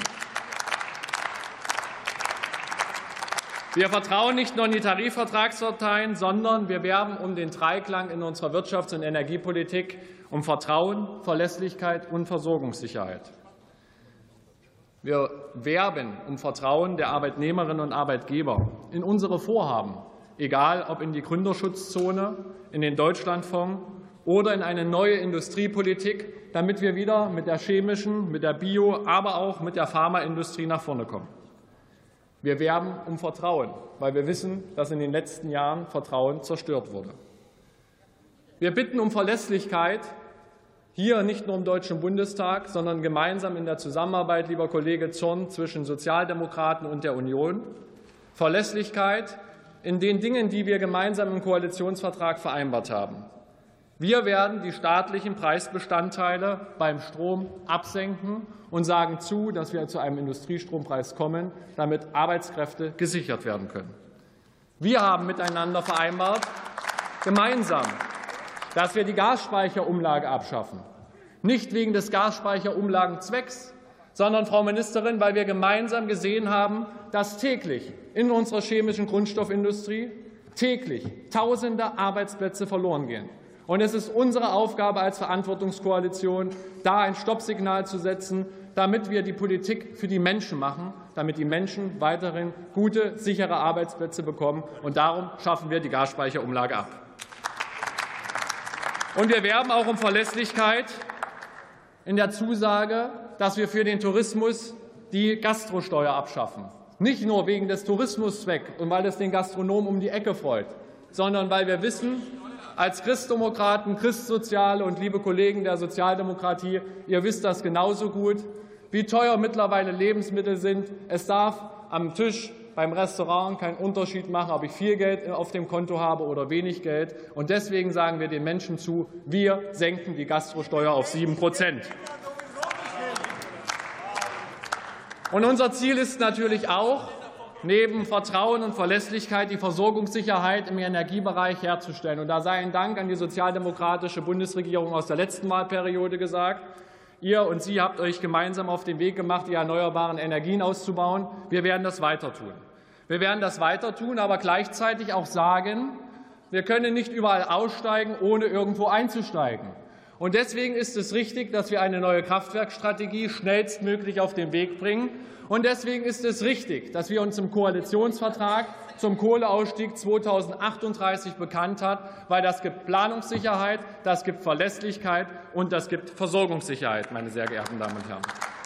Wir vertrauen nicht nur in die Tarifvertragsparteien, sondern wir werben um den Dreiklang in unserer Wirtschafts- und Energiepolitik, um Vertrauen, Verlässlichkeit und Versorgungssicherheit. Wir werben um Vertrauen der Arbeitnehmerinnen und Arbeitgeber in unsere Vorhaben, egal ob in die Gründerschutzzone, in den Deutschlandfonds oder in eine neue Industriepolitik, damit wir wieder mit der chemischen, mit der Bio-, aber auch mit der Pharmaindustrie nach vorne kommen. Wir werben um Vertrauen, weil wir wissen, dass in den letzten Jahren Vertrauen zerstört wurde. Wir bitten um Verlässlichkeit, hier nicht nur im Deutschen Bundestag, sondern gemeinsam in der Zusammenarbeit, lieber Kollege Zorn, zwischen Sozialdemokraten und der Union. Verlässlichkeit in den Dingen, die wir gemeinsam im Koalitionsvertrag vereinbart haben. Wir werden die staatlichen Preisbestandteile beim Strom absenken und sagen zu, dass wir zu einem Industriestrompreis kommen, damit Arbeitskräfte gesichert werden können. Wir haben miteinander vereinbart, gemeinsam, dass wir die Gasspeicherumlage abschaffen. Nicht wegen des Gasspeicherumlagenzwecks, sondern, Frau Ministerin, weil wir gemeinsam gesehen haben, dass täglich in unserer chemischen Grundstoffindustrie täglich Tausende Arbeitsplätze verloren gehen. Und es ist unsere Aufgabe als Verantwortungskoalition, da ein Stoppsignal zu setzen, damit wir die Politik für die Menschen machen, damit die Menschen weiterhin gute, sichere Arbeitsplätze bekommen. Und darum schaffen wir die Gasspeicherumlage ab. Und wir werben auch um Verlässlichkeit in der Zusage, dass wir für den Tourismus die Gastrosteuer abschaffen. Nicht nur wegen des Tourismuszwecks und weil es den Gastronomen um die Ecke freut, sondern weil wir wissen, als Christdemokraten, Christsoziale und liebe Kollegen der Sozialdemokratie, ihr wisst das genauso gut, wie teuer mittlerweile Lebensmittel sind. Es darf am Tisch beim Restaurant keinen Unterschied machen, ob ich viel Geld auf dem Konto habe oder wenig Geld. Und deswegen sagen wir den Menschen zu, wir senken die Gastrosteuer auf sieben Prozent. Und unser Ziel ist natürlich auch, neben Vertrauen und Verlässlichkeit die Versorgungssicherheit im Energiebereich herzustellen. Und da sei ein Dank an die sozialdemokratische Bundesregierung aus der letzten Wahlperiode gesagt. Ihr und Sie habt euch gemeinsam auf den Weg gemacht, die erneuerbaren Energien auszubauen. Wir werden das weiter tun. Wir werden das weiter tun, aber gleichzeitig auch sagen, wir können nicht überall aussteigen, ohne irgendwo einzusteigen. Und deswegen ist es richtig, dass wir eine neue Kraftwerkstrategie schnellstmöglich auf den Weg bringen. Und deswegen ist es richtig, dass wir uns im Koalitionsvertrag zum Kohleausstieg zweitausendachtunddreißig bekannt haben, weil das gibt Planungssicherheit, das gibt Verlässlichkeit und das gibt Versorgungssicherheit, meine sehr geehrten Damen und Herren.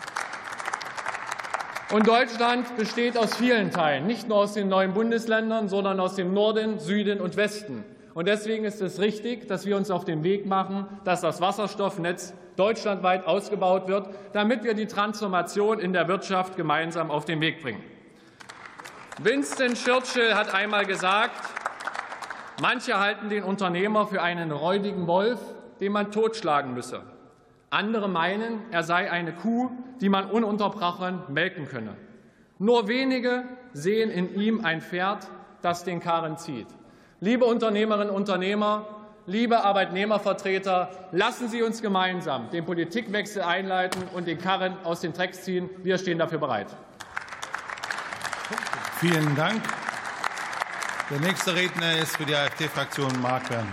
Und Deutschland besteht aus vielen Teilen, nicht nur aus den neuen Bundesländern, sondern aus dem Norden, Süden und Westen. Und deswegen ist es richtig, dass wir uns auf den Weg machen, dass das Wasserstoffnetz deutschlandweit ausgebaut wird, damit wir die Transformation in der Wirtschaft gemeinsam auf den Weg bringen. Winston Churchill hat einmal gesagt, manche halten den Unternehmer für einen räudigen Wolf, den man totschlagen müsse. Andere meinen, er sei eine Kuh, die man ununterbrochen melken könne. Nur wenige sehen in ihm ein Pferd, das den Karren zieht. Liebe Unternehmerinnen und Unternehmer, Liebe Arbeitnehmervertreter, lassen Sie uns gemeinsam den Politikwechsel einleiten und den Karren aus dem Dreck ziehen. Wir stehen dafür bereit. Vielen Dank. Der nächste Redner ist für die AfD-Fraktion Marc Bernhard.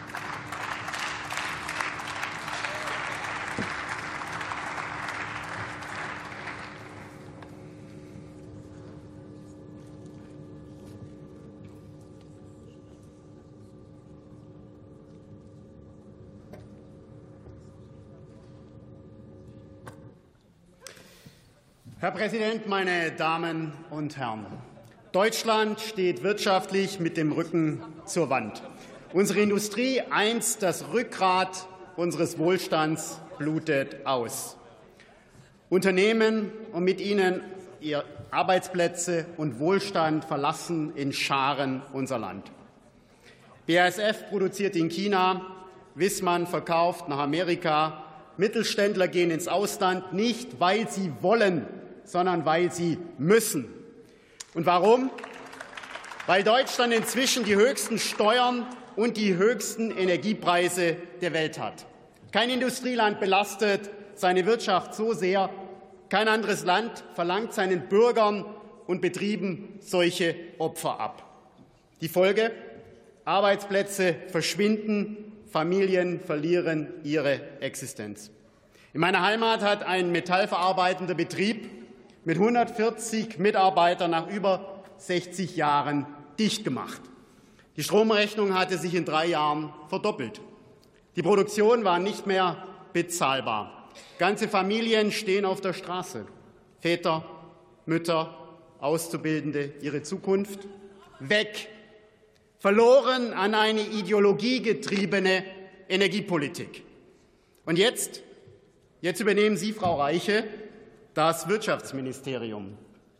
Herr Präsident, meine Damen und Herren! Deutschland steht wirtschaftlich mit dem Rücken zur Wand. Unsere Industrie, einst das Rückgrat unseres Wohlstands, blutet aus. Unternehmen und mit ihnen ihre Arbeitsplätze und Wohlstand verlassen in Scharen unser Land. B A S F produziert in China, Wissmann verkauft nach Amerika, Mittelständler gehen ins Ausland, nicht weil sie wollen, sondern weil sie müssen. Und warum? Weil Deutschland inzwischen die höchsten Steuern und die höchsten Energiepreise der Welt hat. Kein Industrieland belastet seine Wirtschaft so sehr. Kein anderes Land verlangt seinen Bürgern und Betrieben solche Opfer ab. Die Folge? Arbeitsplätze verschwinden, Familien verlieren ihre Existenz. In meiner Heimat hat ein metallverarbeitender Betrieb mit hundertvierzig Mitarbeitern nach über sechzig Jahren dicht gemacht. Die Stromrechnung hatte sich in drei Jahren verdoppelt. Die Produktion war nicht mehr bezahlbar. Ganze Familien stehen auf der Straße. Väter, Mütter, Auszubildende, ihre Zukunft weg. Verloren an eine ideologiegetriebene Energiepolitik. Und jetzt, jetzt übernehmen Sie, Frau Reiche, das Wirtschaftsministerium.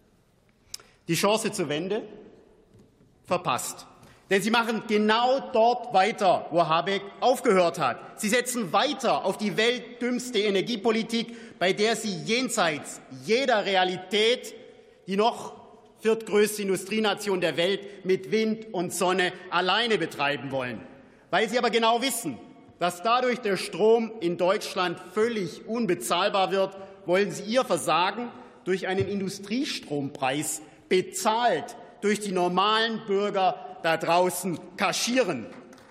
Die Chance zur Wende verpasst. Denn Sie machen genau dort weiter, wo Habeck aufgehört hat. Sie setzen weiter auf die weltdümmste Energiepolitik, bei der Sie jenseits jeder Realität die noch viertgrößte Industrienation der Welt mit Wind und Sonne alleine betreiben wollen. Weil Sie aber genau wissen, dass dadurch der Strom in Deutschland völlig unbezahlbar wird, wollen Sie Ihr Versagen durch einen Industriestrompreis bezahlt durch die normalen Bürger da draußen kaschieren.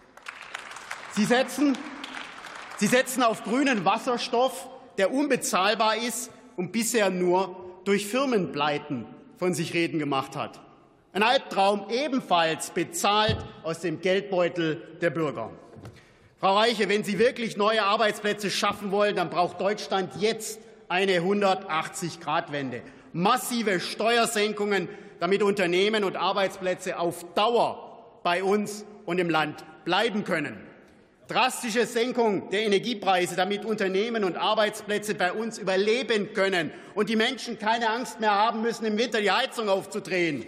Sie setzen, Sie setzen auf grünen Wasserstoff, der unbezahlbar ist und bisher nur durch Firmenpleiten von sich reden gemacht hat. Ein Albtraum, ebenfalls bezahlt aus dem Geldbeutel der Bürger. Frau Reiche, wenn Sie wirklich neue Arbeitsplätze schaffen wollen, dann braucht Deutschland jetzt eine hundertachtzig-Grad-Wende. Massive Steuersenkungen, damit Unternehmen und Arbeitsplätze auf Dauer bei uns und im Land bleiben können. Drastische Senkung der Energiepreise, damit Unternehmen und Arbeitsplätze bei uns überleben können und die Menschen keine Angst mehr haben müssen, im Winter die Heizung aufzudrehen.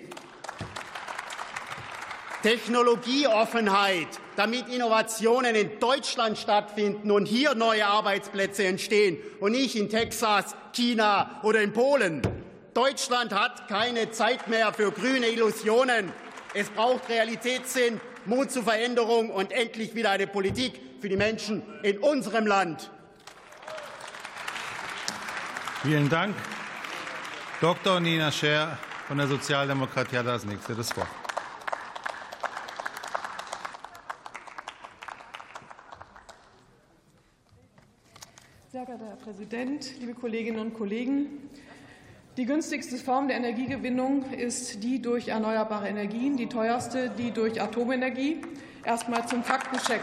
Technologieoffenheit, damit Innovationen in Deutschland stattfinden und hier neue Arbeitsplätze entstehen und nicht in Texas, China oder in Polen. Deutschland hat keine Zeit mehr für grüne Illusionen. Es braucht Realitätssinn, Mut zur Veränderung und endlich wieder eine Politik für die Menschen in unserem Land. Vielen Dank. Doktor Nina Scher von der Sozialdemokratie hat als Nächste das Wort. Sehr geehrter Herr Präsident, liebe Kolleginnen und Kollegen! Die günstigste Form der Energiegewinnung ist die durch erneuerbare Energien, die teuerste die durch Atomenergie. Erst einmal zum Faktencheck.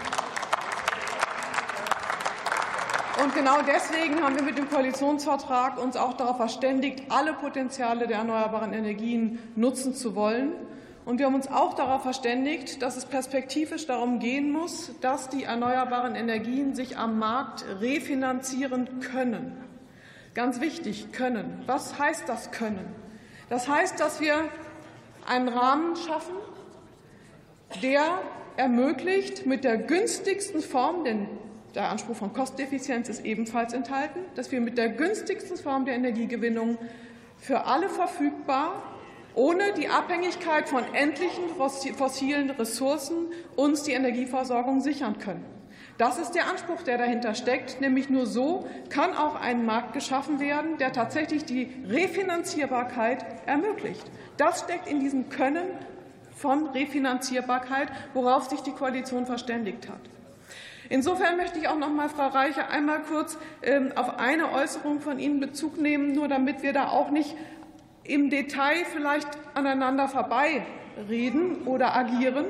Und genau deswegen haben wir mit dem Koalitionsvertrag uns auch darauf verständigt, alle Potenziale der erneuerbaren Energien nutzen zu wollen. Und wir haben uns auch darauf verständigt, dass es perspektivisch darum gehen muss, dass die erneuerbaren Energien sich am Markt refinanzieren können. Ganz wichtig, können. Was heißt das können? Das heißt, dass wir einen Rahmen schaffen, der ermöglicht, mit der günstigsten Form, denn der Anspruch von Kosteneffizienz ist ebenfalls enthalten, dass wir mit der günstigsten Form der Energiegewinnung für alle verfügbar ohne die Abhängigkeit von endlichen fossilen Ressourcen uns die Energieversorgung sichern können. Das ist der Anspruch, der dahinter steckt. Nämlich nur so kann auch ein Markt geschaffen werden, der tatsächlich die Refinanzierbarkeit ermöglicht. Das steckt in diesem Können von Refinanzierbarkeit, worauf sich die Koalition verständigt hat. Insofern möchte ich auch noch mal, Frau Reiche, einmal kurz ähm, auf eine Äußerung von Ihnen Bezug nehmen, nur damit wir da auch nicht im Detail vielleicht aneinander vorbeireden oder agieren.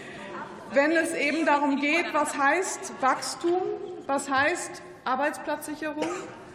Wenn es eben darum geht, was heißt Wachstum, was heißt Arbeitsplatzsicherung,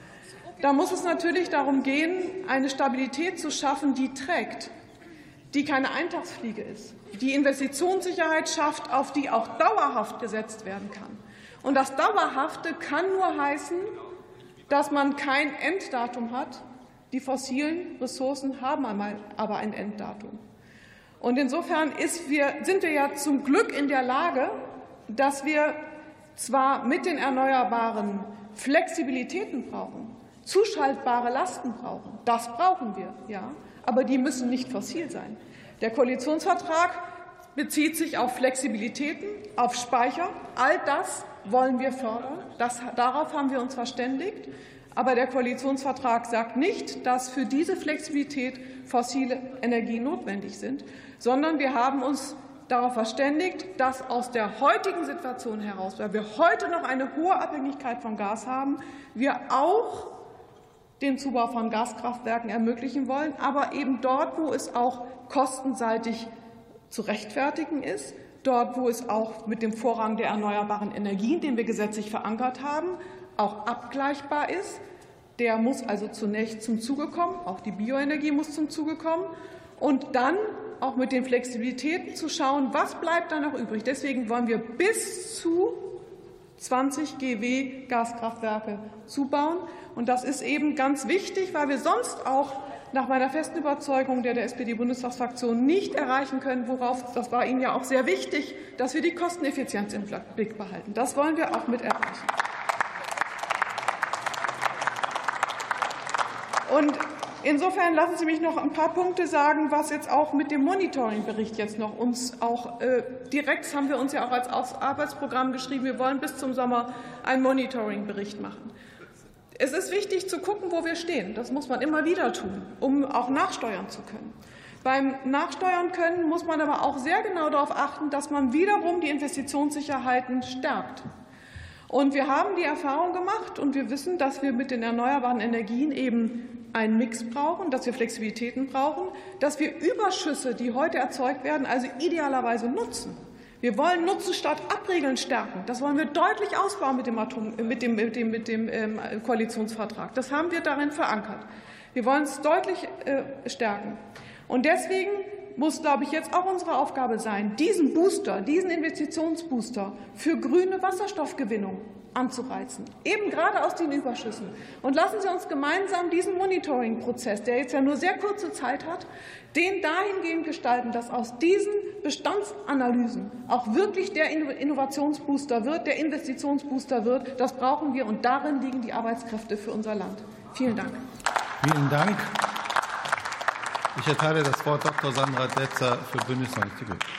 da muss es natürlich darum gehen, eine Stabilität zu schaffen, die trägt, die keine Eintagsfliege ist, die Investitionssicherheit schafft, auf die auch dauerhaft gesetzt werden kann. Und das Dauerhafte kann nur heißen, dass man kein Enddatum hat. Die fossilen Ressourcen haben aber ein Enddatum. Und insofern ist wir, sind wir ja zum Glück in der Lage, dass wir zwar mit den Erneuerbaren Flexibilitäten brauchen, zuschaltbare Lasten brauchen. Das brauchen wir, ja, aber die müssen nicht fossil sein. Der Koalitionsvertrag bezieht sich auf Flexibilitäten, auf Speicher. All das wollen wir fördern. Das, darauf haben wir uns verständigt. Aber der Koalitionsvertrag sagt nicht, dass für diese Flexibilität fossile Energien notwendig sind, sondern wir haben uns darauf verständigt, dass aus der heutigen Situation heraus, weil wir heute noch eine hohe Abhängigkeit von Gas haben, wir auch den Zubau von Gaskraftwerken ermöglichen wollen, aber eben dort, wo es auch kostenseitig zu rechtfertigen ist, dort, wo es auch mit dem Vorrang der erneuerbaren Energien, den wir gesetzlich verankert haben, auch abgleichbar ist. Der muss also zunächst zum Zuge kommen, auch die Bioenergie muss zum Zuge kommen, und dann auch mit den Flexibilitäten zu schauen, was bleibt da noch übrig. Deswegen wollen wir bis zu zwanzig Gigawatt Gaskraftwerke zubauen. Und das ist eben ganz wichtig, weil wir sonst auch nach meiner festen Überzeugung der, der S P D-Bundestagsfraktion nicht erreichen können, worauf, das war Ihnen ja auch sehr wichtig, dass wir die Kosteneffizienz im Blick behalten. Das wollen wir auch mit erreichen. Und insofern lassen Sie mich noch ein paar Punkte sagen, was jetzt auch mit dem Monitoring-Bericht jetzt noch uns auch äh, direkt haben wir uns ja auch als Arbeitsprogramm geschrieben. Wir wollen bis zum Sommer einen Monitoring-Bericht machen. Es ist wichtig zu gucken, wo wir stehen. Das muss man immer wieder tun, um auch nachsteuern zu können. Beim Nachsteuern können muss man aber auch sehr genau darauf achten, dass man wiederum die Investitionssicherheiten stärkt. Und wir haben die Erfahrung gemacht und wir wissen, dass wir mit den erneuerbaren Energien eben einen Mix brauchen, dass wir Flexibilitäten brauchen, dass wir Überschüsse, die heute erzeugt werden, also idealerweise nutzen. Wir wollen Nutzen statt Abregeln stärken. Das wollen wir deutlich ausbauen mit dem, Atom, mit dem, mit dem, mit dem ähm, Koalitionsvertrag. Das haben wir darin verankert. Wir wollen es deutlich äh, stärken. Und deswegen muss, glaube ich, jetzt auch unsere Aufgabe sein, diesen Booster, diesen Investitionsbooster für grüne Wasserstoffgewinnung anzureizen, eben gerade aus den Überschüssen. Und lassen Sie uns gemeinsam diesen Monitoring-Prozess, der jetzt ja nur sehr kurze Zeit hat, den dahingehend gestalten, dass aus diesen Bestandsanalysen auch wirklich der Innovationsbooster wird, der Investitionsbooster wird. Das brauchen wir, und darin liegen die Arbeitskräfte für unser Land. Vielen Dank. Vielen Dank. Ich erteile das Wort Doktor Sandra Detzer für Bündnis neunzig Die Grünen.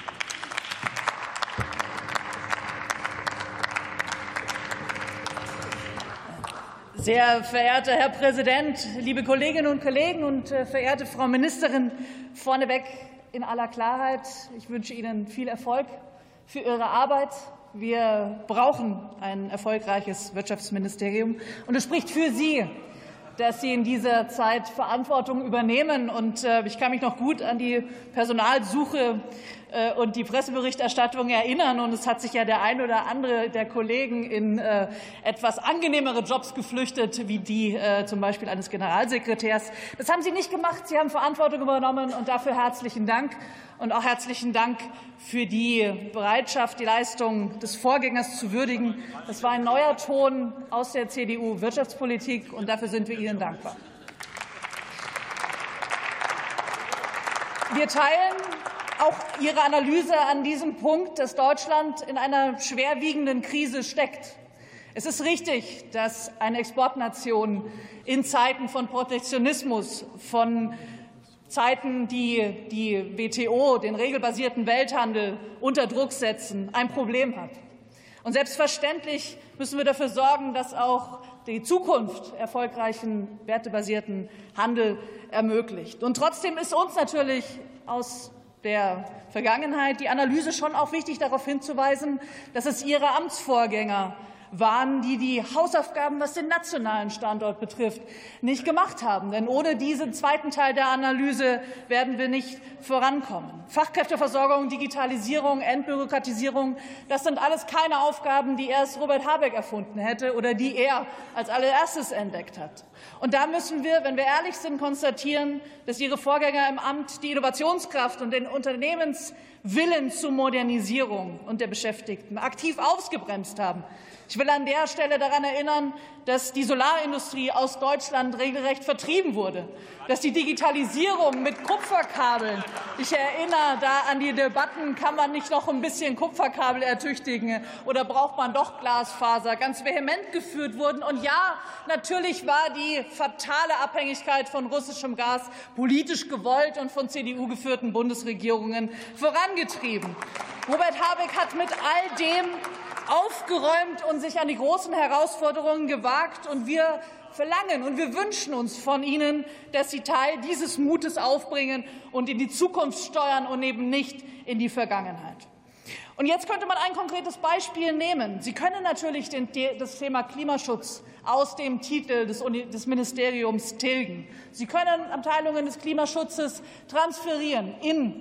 Sehr verehrter Herr Präsident, liebe Kolleginnen und Kollegen und verehrte Frau Ministerin, vorneweg in aller Klarheit, ich wünsche Ihnen viel Erfolg für Ihre Arbeit. Wir brauchen ein erfolgreiches Wirtschaftsministerium, und es spricht für Sie, dass Sie in dieser Zeit Verantwortung übernehmen. Und ich kann mich noch gut an die Personalsuche und die Presseberichterstattung erinnern. Und es hat sich ja der ein oder andere der Kollegen in etwas angenehmere Jobs geflüchtet, wie die zum Beispiel eines Generalsekretärs. Das haben Sie nicht gemacht. Sie haben Verantwortung übernommen, und dafür herzlichen Dank. Und auch herzlichen Dank für die Bereitschaft, die Leistung des Vorgängers zu würdigen. Das war ein neuer Ton aus der C D U-Wirtschaftspolitik, und dafür sind wir Ihnen dankbar. Wir teilen auch Ihre Analyse an diesem Punkt, dass Deutschland in einer schwerwiegenden Krise steckt. Es ist richtig, dass eine Exportnation in Zeiten von Protektionismus, von Zeiten, die die W T O, den regelbasierten Welthandel, unter Druck setzen, ein Problem hat. Und selbstverständlich müssen wir dafür sorgen, dass auch die Zukunft erfolgreichen wertebasierten Handel ermöglicht. Und trotzdem ist uns natürlich aus der Vergangenheit die Analyse schon auch wichtig, darauf hinzuweisen, dass es Ihre Amtsvorgänger waren, die die Hausaufgaben, was den nationalen Standort betrifft, nicht gemacht haben. Denn ohne diesen zweiten Teil der Analyse werden wir nicht vorankommen. Fachkräfteversorgung, Digitalisierung, Entbürokratisierung, das sind alles keine Aufgaben, die erst Robert Habeck erfunden hätte oder die er als allererstes entdeckt hat. Und da müssen wir, wenn wir ehrlich sind, konstatieren, dass Ihre Vorgänger im Amt die Innovationskraft und den Unternehmenswillen zur Modernisierung und der Beschäftigten aktiv ausgebremst haben. Ich will an der Stelle daran erinnern, dass die Solarindustrie aus Deutschland regelrecht vertrieben wurde, dass die Digitalisierung mit Kupferkabeln, ich erinnere da an die Debatten, kann man nicht noch ein bisschen Kupferkabel ertüchtigen oder braucht man doch Glasfaser, ganz vehement geführt wurden. Und ja, natürlich war die fatale Abhängigkeit von russischem Gas politisch gewollt und von C D U geführten Bundesregierungen vorangetrieben. Robert Habeck hat mit all dem aufgeräumt und sich an die großen Herausforderungen gewagt. Und wir verlangen und wir wünschen uns von Ihnen, dass Sie Teil dieses Mutes aufbringen und in die Zukunft steuern und eben nicht in die Vergangenheit. Und jetzt könnte man ein konkretes Beispiel nehmen. Sie können natürlich den, das Thema Klimaschutz aus dem Titel des, des Ministeriums tilgen. Sie können Abteilungen des Klimaschutzes transferieren in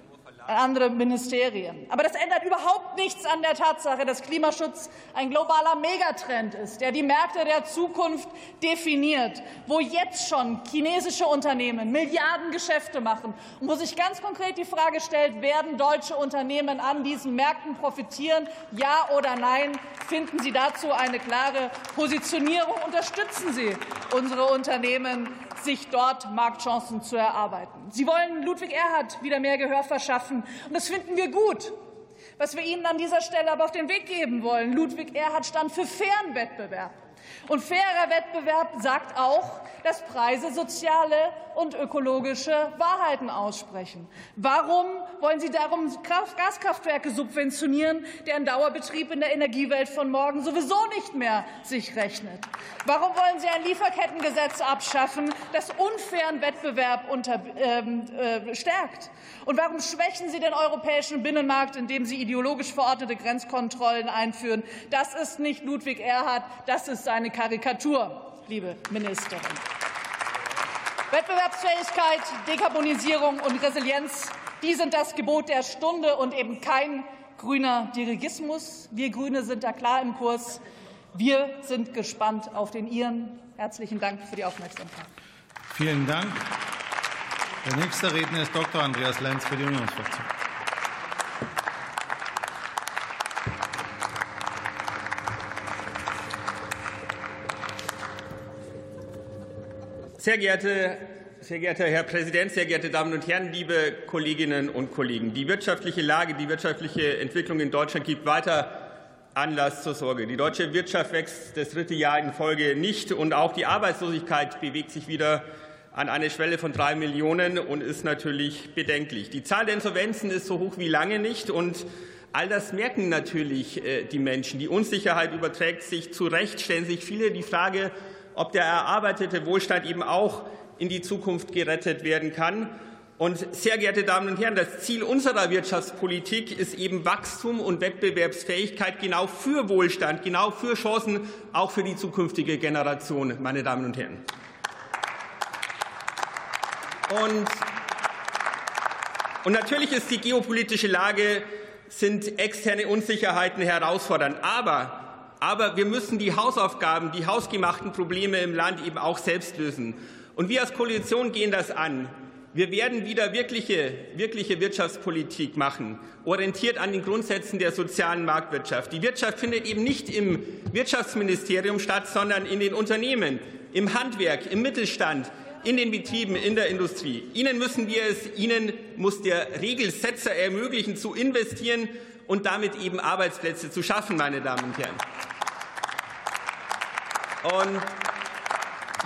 andere Ministerien. Aber das ändert überhaupt nichts an der Tatsache, dass Klimaschutz ein globaler Megatrend ist, der die Märkte der Zukunft definiert, wo jetzt schon chinesische Unternehmen Milliardengeschäfte machen und wo sich ganz konkret die Frage stellt, werden deutsche Unternehmen an diesen Märkten profitieren? Ja oder nein? Finden Sie dazu eine klare Positionierung? Unterstützen Sie unsere Unternehmen, sich dort Marktchancen zu erarbeiten? Sie wollen Ludwig Erhard wieder mehr Gehör verschaffen. Und das finden wir gut. Was wir Ihnen an dieser Stelle aber auf den Weg geben wollen: Ludwig Erhard stand für fairen Wettbewerb. Und fairer Wettbewerb sagt auch, dass Preise soziale und ökologische Wahrheiten aussprechen. Warum wollen Sie darum Gaskraftwerke subventionieren, deren Dauerbetrieb in der Energiewelt von morgen sowieso nicht mehr sich rechnet? Warum wollen Sie ein Lieferkettengesetz abschaffen, das unfairen Wettbewerb unter, ähm, äh, stärkt? Und warum schwächen Sie den europäischen Binnenmarkt, indem Sie ideologisch verordnete Grenzkontrollen einführen? Das ist nicht Ludwig Erhard, das ist seine Karikatur, liebe Ministerin. Wettbewerbsfähigkeit, Dekarbonisierung und Resilienz, die sind das Gebot der Stunde und eben kein grüner Dirigismus. Wir Grüne sind da klar im Kurs. Wir sind gespannt auf den Ihren. Herzlichen Dank für die Aufmerksamkeit. Vielen Dank. Der nächste Redner ist Doktor Andreas Lenz für die Unionsfraktion. Sehr, geehrte, sehr geehrter Herr Präsident, sehr geehrte Damen und Herren, liebe Kolleginnen und Kollegen! Die wirtschaftliche Lage, die wirtschaftliche Entwicklung in Deutschland gibt weiter Anlass zur Sorge. Die deutsche Wirtschaft wächst das dritte Jahr in Folge nicht, und auch die Arbeitslosigkeit bewegt sich wieder an eine Schwelle von drei Millionen und ist natürlich bedenklich. Die Zahl der Insolvenzen ist so hoch wie lange nicht, und all das merken natürlich die Menschen. Die Unsicherheit überträgt sich. Zu Recht stellen sich viele die Frage, ob der erarbeitete Wohlstand eben auch in die Zukunft gerettet werden kann. Und, sehr geehrte Damen und Herren, das Ziel unserer Wirtschaftspolitik ist eben Wachstum und Wettbewerbsfähigkeit, genau für Wohlstand, genau für Chancen, auch für die zukünftige Generation, meine Damen und Herren. Und, und natürlich ist die geopolitische Lage, sind externe Unsicherheiten herausfordernd. Aber Aber wir müssen die Hausaufgaben, die hausgemachten Probleme im Land eben auch selbst lösen. Und wir als Koalition gehen das an. Wir werden wieder wirkliche, wirkliche Wirtschaftspolitik machen, orientiert an den Grundsätzen der sozialen Marktwirtschaft. Die Wirtschaft findet eben nicht im Wirtschaftsministerium statt, sondern in den Unternehmen, im Handwerk, im Mittelstand, in den Betrieben, in der Industrie. Ihnen müssen wir es, Ihnen muss der Regelsetzer ermöglichen, zu investieren und damit eben Arbeitsplätze zu schaffen, meine Damen und Herren. Und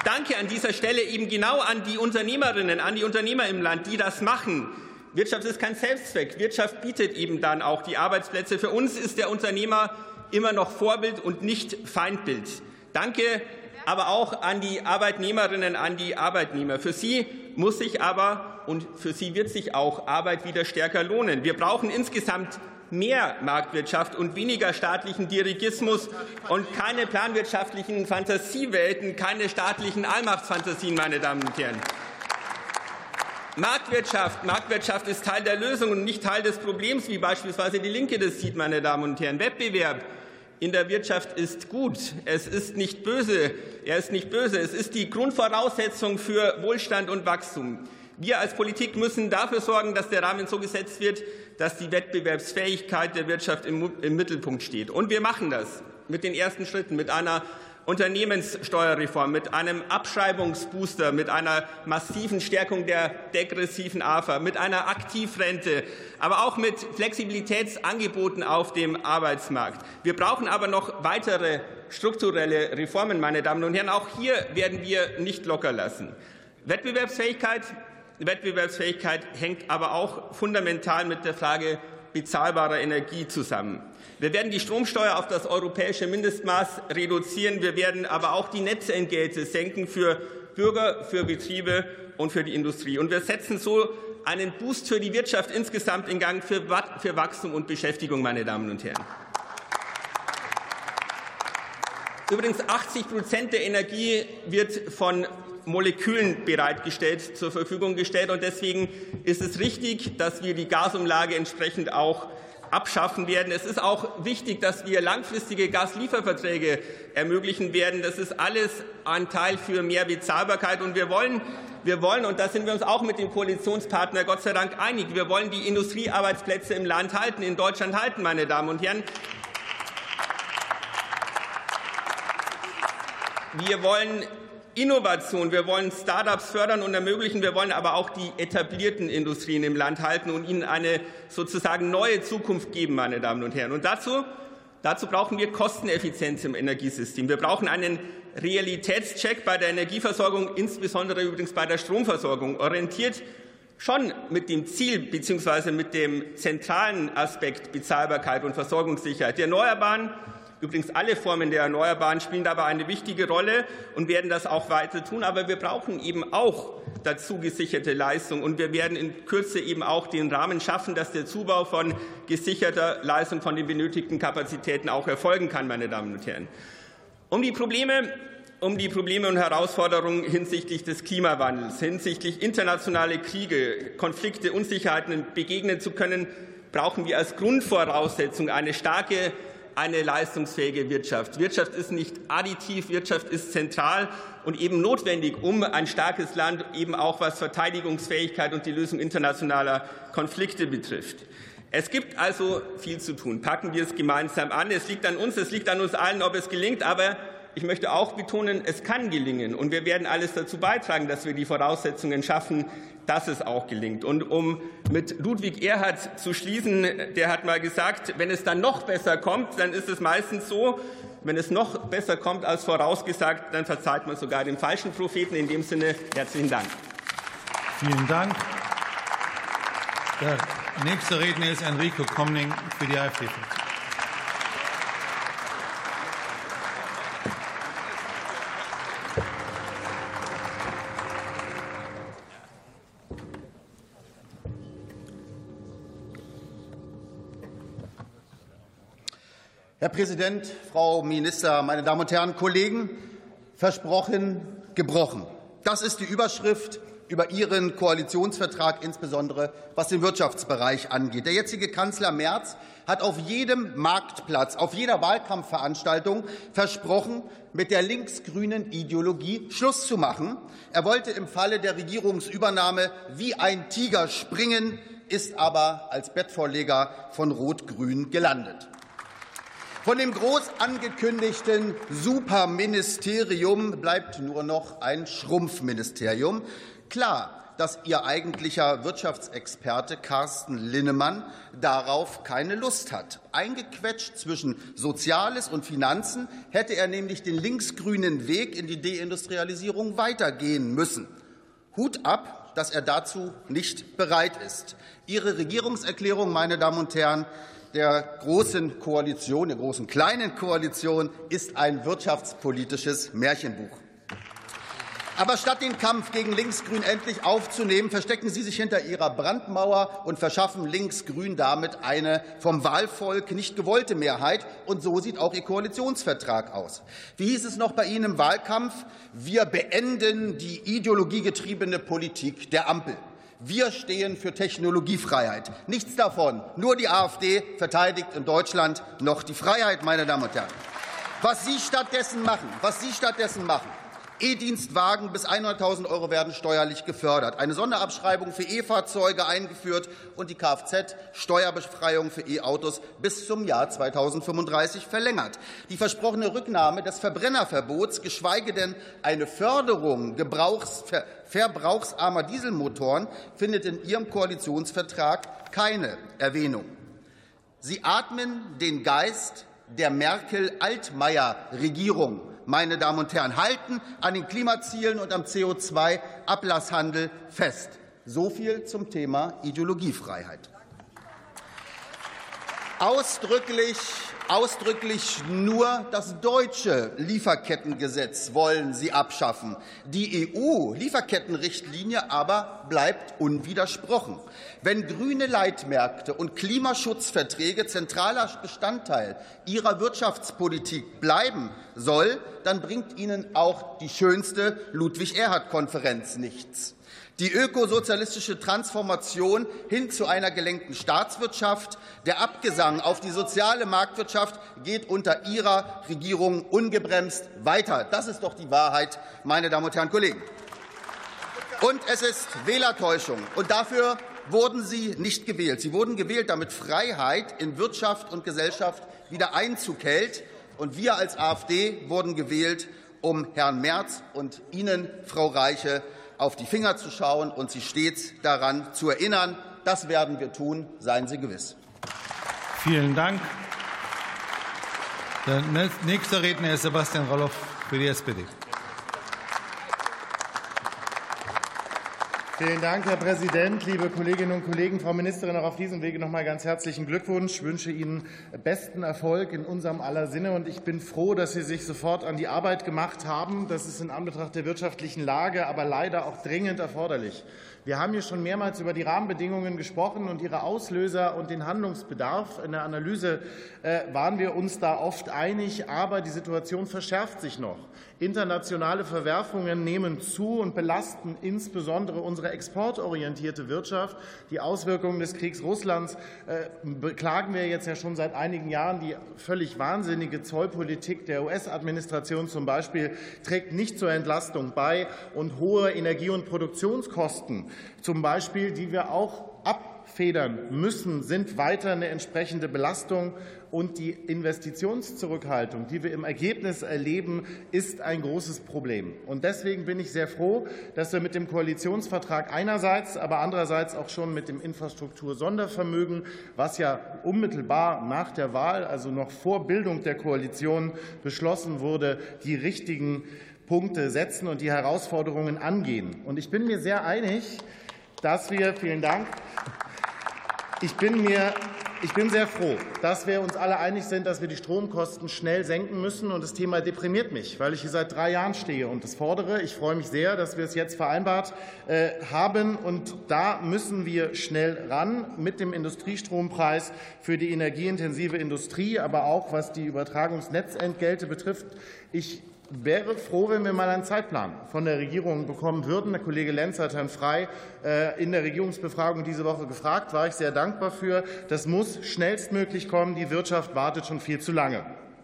Danke an dieser Stelle eben genau an die Unternehmerinnen, an die Unternehmer im Land, die das machen. Wirtschaft ist kein Selbstzweck. Wirtschaft bietet eben dann auch die Arbeitsplätze. Für uns ist der Unternehmer immer noch Vorbild und nicht Feindbild. Danke aber auch an die Arbeitnehmerinnen, an die Arbeitnehmer. Für sie muss sich aber und für sie wird sich auch Arbeit wieder stärker lohnen. Wir brauchen insgesamt mehr Marktwirtschaft und weniger staatlichen Dirigismus und keine planwirtschaftlichen Fantasiewelten, keine staatlichen Allmachtsfantasien, meine Damen und Herren. Marktwirtschaft, Marktwirtschaft ist Teil der Lösung und nicht Teil des Problems, wie beispielsweise die Linke das sieht, meine Damen und Herren. Wettbewerb in der Wirtschaft ist gut. Es ist nicht böse. Er ist nicht böse. Es ist die Grundvoraussetzung für Wohlstand und Wachstum. Wir als Politik müssen dafür sorgen, dass der Rahmen so gesetzt wird, dass die Wettbewerbsfähigkeit der Wirtschaft im, im Mittelpunkt steht. Und wir machen das mit den ersten Schritten, mit einer Unternehmenssteuerreform, mit einem Abschreibungsbooster, mit einer massiven Stärkung der degressiven A F A, mit einer Aktivrente, aber auch mit Flexibilitätsangeboten auf dem Arbeitsmarkt. Wir brauchen aber noch weitere strukturelle Reformen, meine Damen und Herren. Auch hier werden wir nicht locker lassen. Wettbewerbsfähigkeit, Wettbewerbsfähigkeit hängt aber auch fundamental mit der Frage bezahlbarer Energie zusammen. Wir werden die Stromsteuer auf das europäische Mindestmaß reduzieren. Wir werden aber auch die Netzentgelte senken für Bürger, für Betriebe und für die Industrie. Und wir setzen so einen Boost für die Wirtschaft insgesamt in Gang für Wachstum und Beschäftigung, meine Damen und Herren. Übrigens, achtzig Prozent der Energie wird von Molekülen bereitgestellt, zur Verfügung gestellt. Und deswegen ist es richtig, dass wir die Gasumlage entsprechend auch abschaffen werden. Es ist auch wichtig, dass wir langfristige Gaslieferverträge ermöglichen werden. Das ist alles ein Teil für mehr Bezahlbarkeit. Und wir wollen, wir wollen, und da sind wir uns auch mit dem Koalitionspartner Gott sei Dank einig, wir wollen die Industriearbeitsplätze im Land halten, in Deutschland halten, meine Damen und Herren. Wir wollen Innovation, wir wollen Start-ups fördern und ermöglichen, wir wollen aber auch die etablierten Industrien im Land halten und ihnen eine sozusagen neue Zukunft geben, meine Damen und Herren. Und dazu, dazu brauchen wir Kosteneffizienz im Energiesystem. Wir brauchen einen Realitätscheck bei der Energieversorgung, insbesondere übrigens bei der Stromversorgung, orientiert schon mit dem Ziel bzw. mit dem zentralen Aspekt Bezahlbarkeit und Versorgungssicherheit. Die Erneuerbaren, übrigens alle Formen der Erneuerbaren spielen dabei eine wichtige Rolle und werden das auch weiter tun. Aber wir brauchen eben auch dazu gesicherte Leistung. Und wir werden in Kürze eben auch den Rahmen schaffen, dass der Zubau von gesicherter Leistung, von den benötigten Kapazitäten auch erfolgen kann, meine Damen und Herren. Um die Probleme Um die Probleme und Herausforderungen hinsichtlich des Klimawandels, hinsichtlich internationaler Kriege, Konflikte, Unsicherheiten begegnen zu können, brauchen wir als Grundvoraussetzung eine starke, eine leistungsfähige Wirtschaft. Wirtschaft ist nicht additiv, Wirtschaft ist zentral und eben notwendig, um ein starkes Land eben auch was Verteidigungsfähigkeit und die Lösung internationaler Konflikte betrifft. Es gibt also viel zu tun. Packen wir es gemeinsam an. Es liegt an uns, es liegt an uns allen, ob es gelingt. Aber ich möchte auch betonen, es kann gelingen. Und wir werden alles dazu beitragen, dass wir die Voraussetzungen schaffen, dass es auch gelingt. Und um mit Ludwig Erhard zu schließen, der hat mal gesagt, wenn es dann noch besser kommt, dann ist es meistens so, wenn es noch besser kommt als vorausgesagt, dann verzeiht man sogar dem falschen Propheten. In dem Sinne, herzlichen Dank. Vielen Dank. Der nächste Redner ist Enrico Comning für die AfD-Fraktion. Herr Präsident, Frau Minister, meine Damen und Herren, Kollegen! Versprochen, gebrochen. Das ist die Überschrift über Ihren Koalitionsvertrag, insbesondere was den Wirtschaftsbereich angeht. Der jetzige Kanzler Merz hat auf jedem Marktplatz, auf jeder Wahlkampfveranstaltung versprochen, mit der linksgrünen Ideologie Schluss zu machen. Er wollte im Falle der Regierungsübernahme wie ein Tiger springen, ist aber als Bettvorleger von Rot-Grün gelandet. Von dem groß angekündigten Superministerium bleibt nur noch ein Schrumpfministerium. Klar, dass Ihr eigentlicher Wirtschaftsexperte Carsten Linnemann darauf keine Lust hat. Eingequetscht zwischen Soziales und Finanzen hätte er nämlich den linksgrünen Weg in die Deindustrialisierung weitergehen müssen. Hut ab, dass er dazu nicht bereit ist. Ihre Regierungserklärung, meine Damen und Herren, der großen Koalition, der großen kleinen Koalition, ist ein wirtschaftspolitisches Märchenbuch. Aber statt den Kampf gegen Linksgrün endlich aufzunehmen, verstecken Sie sich hinter Ihrer Brandmauer und verschaffen Linksgrün damit eine vom Wahlvolk nicht gewollte Mehrheit. Und so sieht auch Ihr Koalitionsvertrag aus. Wie hieß es noch bei Ihnen im Wahlkampf? Wir beenden die ideologiegetriebene Politik der Ampel. Wir stehen für Technologiefreiheit. Nichts davon. Nur die AfD verteidigt in Deutschland noch die Freiheit, meine Damen und Herren. Was Sie stattdessen machen, was Sie stattdessen machen, E-Dienstwagen bis hunderttausend Euro werden steuerlich gefördert, eine Sonderabschreibung für E-Fahrzeuge eingeführt und die Kfz-Steuerbefreiung für E-Autos bis zum Jahr zweitausendfünfunddreißig verlängert. Die versprochene Rücknahme des Verbrennerverbots, geschweige denn eine Förderung gebrauchs ver verbrauchsarmer Dieselmotoren, findet in Ihrem Koalitionsvertrag keine Erwähnung. Sie atmen den Geist der Merkel-Altmaier-Regierung, meine Damen und Herren, halten an den Klimazielen und am C O zwei Ablasshandel fest. So viel zum Thema Ideologiefreiheit. Ausdrücklich, ausdrücklich nur das deutsche Lieferkettengesetz wollen Sie abschaffen. Die E U-Lieferkettenrichtlinie aber bleibt unwidersprochen. Wenn grüne Leitmärkte und Klimaschutzverträge zentraler Bestandteil Ihrer Wirtschaftspolitik bleiben soll, dann bringt Ihnen auch die schönste Ludwig-Erhard-Konferenz nichts. Die ökosozialistische Transformation hin zu einer gelenkten Staatswirtschaft, der Abgesang auf die soziale Marktwirtschaft geht unter Ihrer Regierung ungebremst weiter. Das ist doch die Wahrheit, meine Damen und Herren Kollegen. Und es ist Wählertäuschung. Und dafür wurden Sie nicht gewählt. Sie wurden gewählt, damit Freiheit in Wirtschaft und Gesellschaft wieder Einzug hält. Und wir als AfD wurden gewählt, um Herrn Merz und Ihnen, Frau Reiche, auf die Finger zu schauen und Sie stets daran zu erinnern. Das werden wir tun, seien Sie gewiss. Vielen Dank. Der nächste Redner ist Sebastian Roloff für die S P D. Vielen Dank, Herr Präsident, liebe Kolleginnen und Kollegen. Frau Ministerin, auch auf diesem Wege noch einmal ganz herzlichen Glückwunsch. Ich wünsche Ihnen besten Erfolg in unserem aller Sinne. Und ich bin froh, dass Sie sich sofort an die Arbeit gemacht haben. Das ist in Anbetracht der wirtschaftlichen Lage aber leider auch dringend erforderlich. Wir haben hier schon mehrmals über die Rahmenbedingungen gesprochen und ihre Auslöser und den Handlungsbedarf. In der Analyse äh, waren wir uns da oft einig, aber die Situation verschärft sich noch. Internationale Verwerfungen nehmen zu und belasten insbesondere unsere exportorientierte Wirtschaft. Die Auswirkungen des Kriegs Russlands äh, beklagen wir jetzt ja schon seit einigen Jahren. Die völlig wahnsinnige Zollpolitik der U S-Administration zum Beispiel trägt nicht zur Entlastung bei, und hohe Energie- und Produktionskosten zum Beispiel, die wir auch abfedern müssen, sind weiter eine entsprechende Belastung. Und die Investitionszurückhaltung, die wir im Ergebnis erleben, ist ein großes Problem. Und deswegen bin ich sehr froh, dass wir mit dem Koalitionsvertrag einerseits, aber andererseits auch schon mit dem Infrastruktursondervermögen, was ja unmittelbar nach der Wahl, also noch vor Bildung der Koalition, beschlossen wurde, die richtigen Punkte setzen und die Herausforderungen angehen. Und ich bin mir sehr einig, dass wir, vielen Dank, ich bin mir Ich bin sehr froh, dass wir uns alle einig sind, dass wir die Stromkosten schnell senken müssen. Und das Thema deprimiert mich, weil ich hier seit drei Jahren stehe und das fordere. Ich freue mich sehr, dass wir es jetzt vereinbart äh, haben. Und da müssen wir schnell ran mit dem Industriestrompreis für die energieintensive Industrie, aber auch was die Übertragungsnetzentgelte betrifft. Ich wäre froh, wenn wir mal einen Zeitplan von der Regierung bekommen würden. Der Kollege Lenz hat Herrn Frey in der Regierungsbefragung diese Woche gefragt. War ich sehr dankbar für. Das muss schnellstmöglich kommen. Die Wirtschaft wartet schon viel zu lange.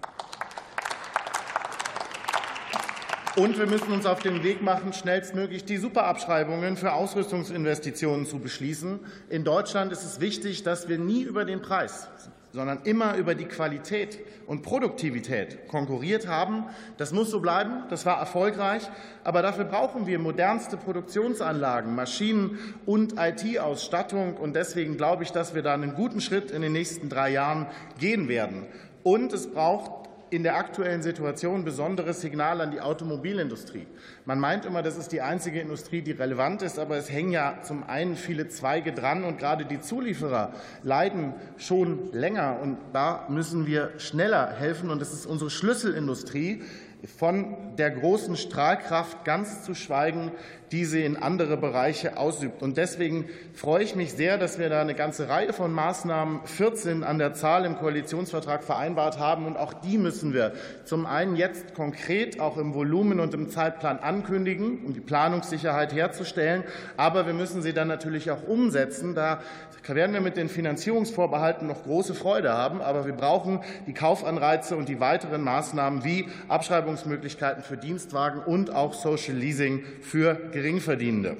Und wir müssen uns auf den Weg machen, schnellstmöglich die Superabschreibungen für Ausrüstungsinvestitionen zu beschließen. In Deutschland ist es wichtig, dass wir nie über den Preis sondern immer über die Qualität und Produktivität konkurriert haben. Das muss so bleiben. Das war erfolgreich. Aber dafür brauchen wir modernste Produktionsanlagen, Maschinen und I T-Ausstattung. Und deswegen glaube ich, dass wir da einen guten Schritt in den nächsten drei Jahren gehen werden. Und es braucht in der aktuellen Situation ein besonderes Signal an die Automobilindustrie. Man meint immer, das ist die einzige Industrie, die relevant ist, aber es hängen ja zum einen viele Zweige dran, und gerade die Zulieferer leiden schon länger, und da müssen wir schneller helfen, und das ist unsere Schlüsselindustrie, von der großen Strahlkraft ganz zu schweigen, die sie in andere Bereiche ausübt. Und deswegen freue ich mich sehr, dass wir da eine ganze Reihe von Maßnahmen, vierzehn an der Zahl, im Koalitionsvertrag vereinbart haben. Und auch die müssen wir zum einen jetzt konkret auch im Volumen und im Zeitplan ankündigen, um die Planungssicherheit herzustellen. Aber wir müssen sie dann natürlich auch umsetzen. Da werden wir mit den Finanzierungsvorbehalten noch große Freude haben. Aber wir brauchen die Kaufanreize und die weiteren Maßnahmen wie Abschreibungsmöglichkeiten für Dienstwagen und auch Social Leasing für Geringverdienende.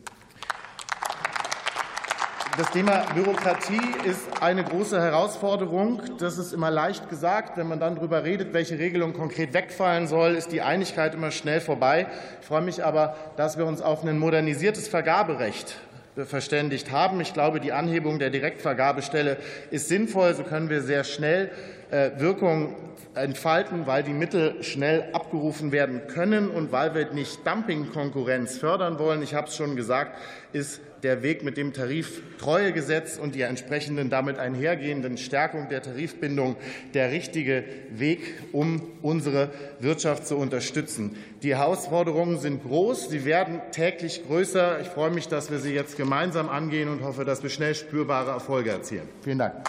Das Thema Bürokratie ist eine große Herausforderung. Das ist immer leicht gesagt. Wenn man dann darüber redet, welche Regelung konkret wegfallen soll, ist die Einigkeit immer schnell vorbei. Ich freue mich aber, dass wir uns auf ein modernisiertes Vergaberecht verständigt haben. Ich glaube, die Anhebung der Direktvergabestelle ist sinnvoll. So können wir sehr schnell Wirkung entfalten, weil die Mittel schnell abgerufen werden können und weil wir nicht Dumpingkonkurrenz fördern wollen. Ich habe es schon gesagt, ist der Weg mit dem Tariftreuegesetz und die entsprechenden damit einhergehenden Stärkung der Tarifbindung der richtige Weg, um unsere Wirtschaft zu unterstützen. Die Herausforderungen sind groß, sie werden täglich größer. Ich freue mich, dass wir sie jetzt gemeinsam angehen und hoffe, dass wir schnell spürbare Erfolge erzielen. Vielen Dank.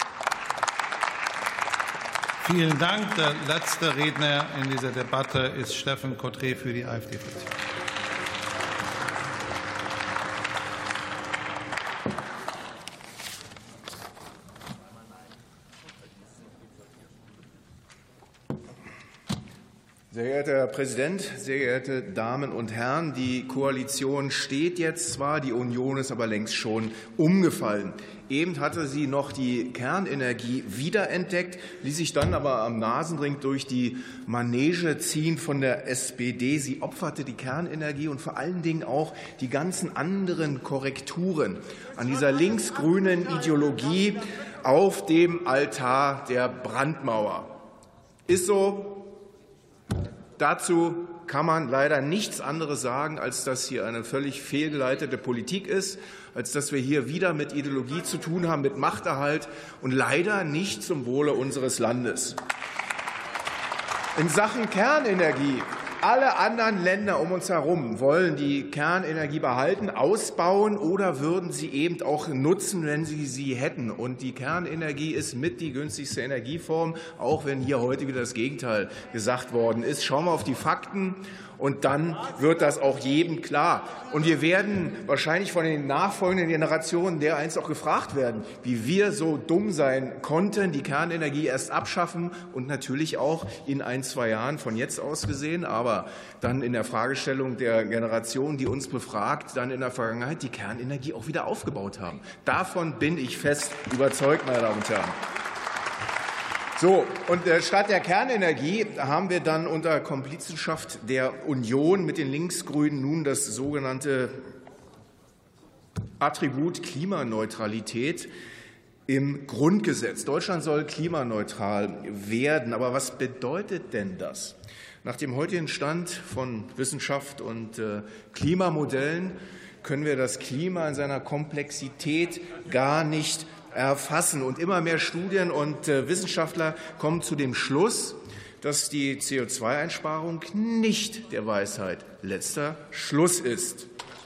Vielen Dank. Der letzte Redner in dieser Debatte ist Steffen Cotret für die AfD-Fraktion. Sehr geehrter Herr Präsident, sehr geehrte Damen und Herren! Die Koalition steht jetzt zwar, die Union ist aber längst schon umgefallen. Eben hatte sie noch die Kernenergie wiederentdeckt, ließ sich dann aber am Nasenring durch die Manege ziehen von der S P D. Sie opferte die Kernenergie und vor allen Dingen auch die ganzen anderen Korrekturen an dieser linksgrünen Ideologie auf dem Altar der Brandmauer. Ist so. Dazu kann man leider nichts anderes sagen, als dass hier eine völlig fehlgeleitete Politik ist, als dass wir hier wieder mit Ideologie zu tun haben, mit Machterhalt und leider nicht zum Wohle unseres Landes. In Sachen Kernenergie. Alle anderen Länder um uns herum wollen die Kernenergie behalten, ausbauen oder würden sie eben auch nutzen, wenn sie sie hätten. Und die Kernenergie ist mit die günstigste Energieform, auch wenn hier heute wieder das Gegenteil gesagt worden ist. Schauen wir auf die Fakten. Und dann wird das auch jedem klar. Und wir werden wahrscheinlich von den nachfolgenden Generationen dereinst auch gefragt werden, wie wir so dumm sein konnten, die Kernenergie erst abschaffen und natürlich auch in ein, zwei Jahren von jetzt aus gesehen, aber dann in der Fragestellung der Generation, die uns befragt, dann in der Vergangenheit die Kernenergie auch wieder aufgebaut haben. Davon bin ich fest überzeugt, meine Damen und Herren. So, und statt der Kernenergie haben wir dann unter Komplizenschaft der Union mit den Linksgrünen nun das sogenannte Attribut Klimaneutralität im Grundgesetz. Deutschland soll klimaneutral werden. Aber was bedeutet denn das? Nach dem heutigen Stand von Wissenschaft und Klimamodellen können wir das Klima in seiner Komplexität gar nicht erfassen. Und immer mehr Studien und Wissenschaftler kommen zu dem Schluss, dass die C O zwei Einsparung nicht der Weisheit letzter Schluss ist.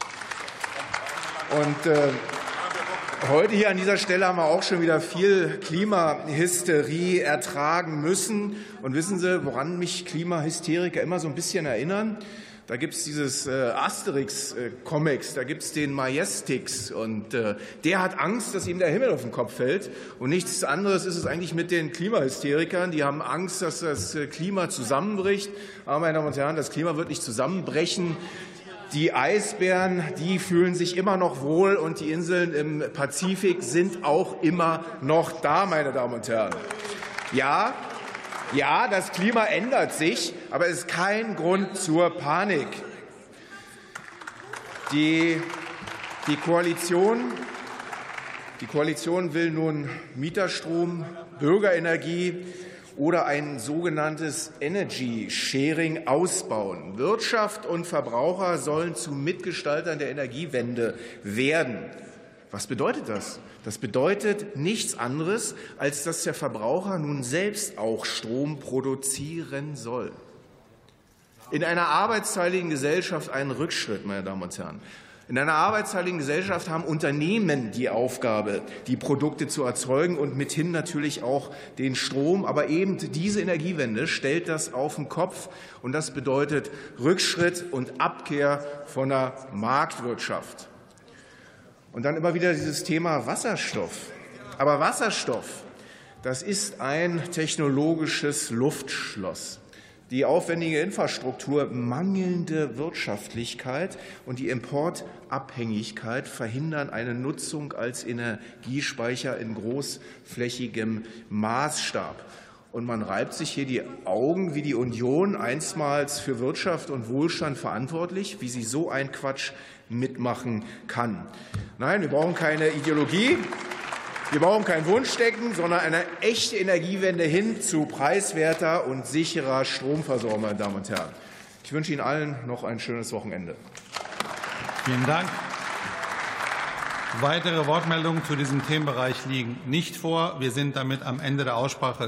Und äh, heute hier an dieser Stelle haben wir auch schon wieder viel Klimahysterie ertragen müssen. Und wissen Sie, woran mich Klimahysteriker immer so ein bisschen erinnern? Da gibt es dieses äh, Asterix-Comics, da gibt es den Majestix und äh, der hat Angst, dass ihm der Himmel auf den Kopf fällt. Und nichts anderes ist es eigentlich mit den Klimahysterikern. Die haben Angst, dass das Klima zusammenbricht. Aber, meine Damen und Herren, das Klima wird nicht zusammenbrechen. Die Eisbären, die fühlen sich immer noch wohl, und die Inseln im Pazifik sind auch immer noch da, meine Damen und Herren. Ja, ja, das Klima ändert sich, aber es ist kein Grund zur Panik. Die, die, Koalition, die Koalition will nun Mieterstrom, Bürgerenergie oder ein sogenanntes Energy Sharing ausbauen. Wirtschaft und Verbraucher sollen zu Mitgestaltern der Energiewende werden. Was bedeutet das? Das bedeutet nichts anderes, als dass der Verbraucher nun selbst auch Strom produzieren soll. In einer arbeitsteiligen Gesellschaft ein Rückschritt, meine Damen und Herren. In einer arbeitsteiligen Gesellschaft haben Unternehmen die Aufgabe, die Produkte zu erzeugen und mithin natürlich auch den Strom. Aber eben diese Energiewende stellt das auf den Kopf, und das bedeutet Rückschritt und Abkehr von der Marktwirtschaft. Und dann immer wieder dieses Thema Wasserstoff. Aber Wasserstoff, das ist ein technologisches Luftschloss. Die aufwendige Infrastruktur, mangelnde Wirtschaftlichkeit und die Importabhängigkeit verhindern eine Nutzung als Energiespeicher in großflächigem Maßstab. Und man reibt sich hier die Augen, wie die Union, einstmals für Wirtschaft und Wohlstand verantwortlich, wie sie so einen Quatsch mitmachen kann. Nein, wir brauchen keine Ideologie. Wir brauchen kein Wunschdenken, sondern eine echte Energiewende hin zu preiswerter und sicherer Stromversorgung, meine Damen und Herren. Ich wünsche Ihnen allen noch ein schönes Wochenende. Vielen Dank. Weitere Wortmeldungen zu diesem Themenbereich liegen nicht vor. Wir sind damit am Ende der Aussprache.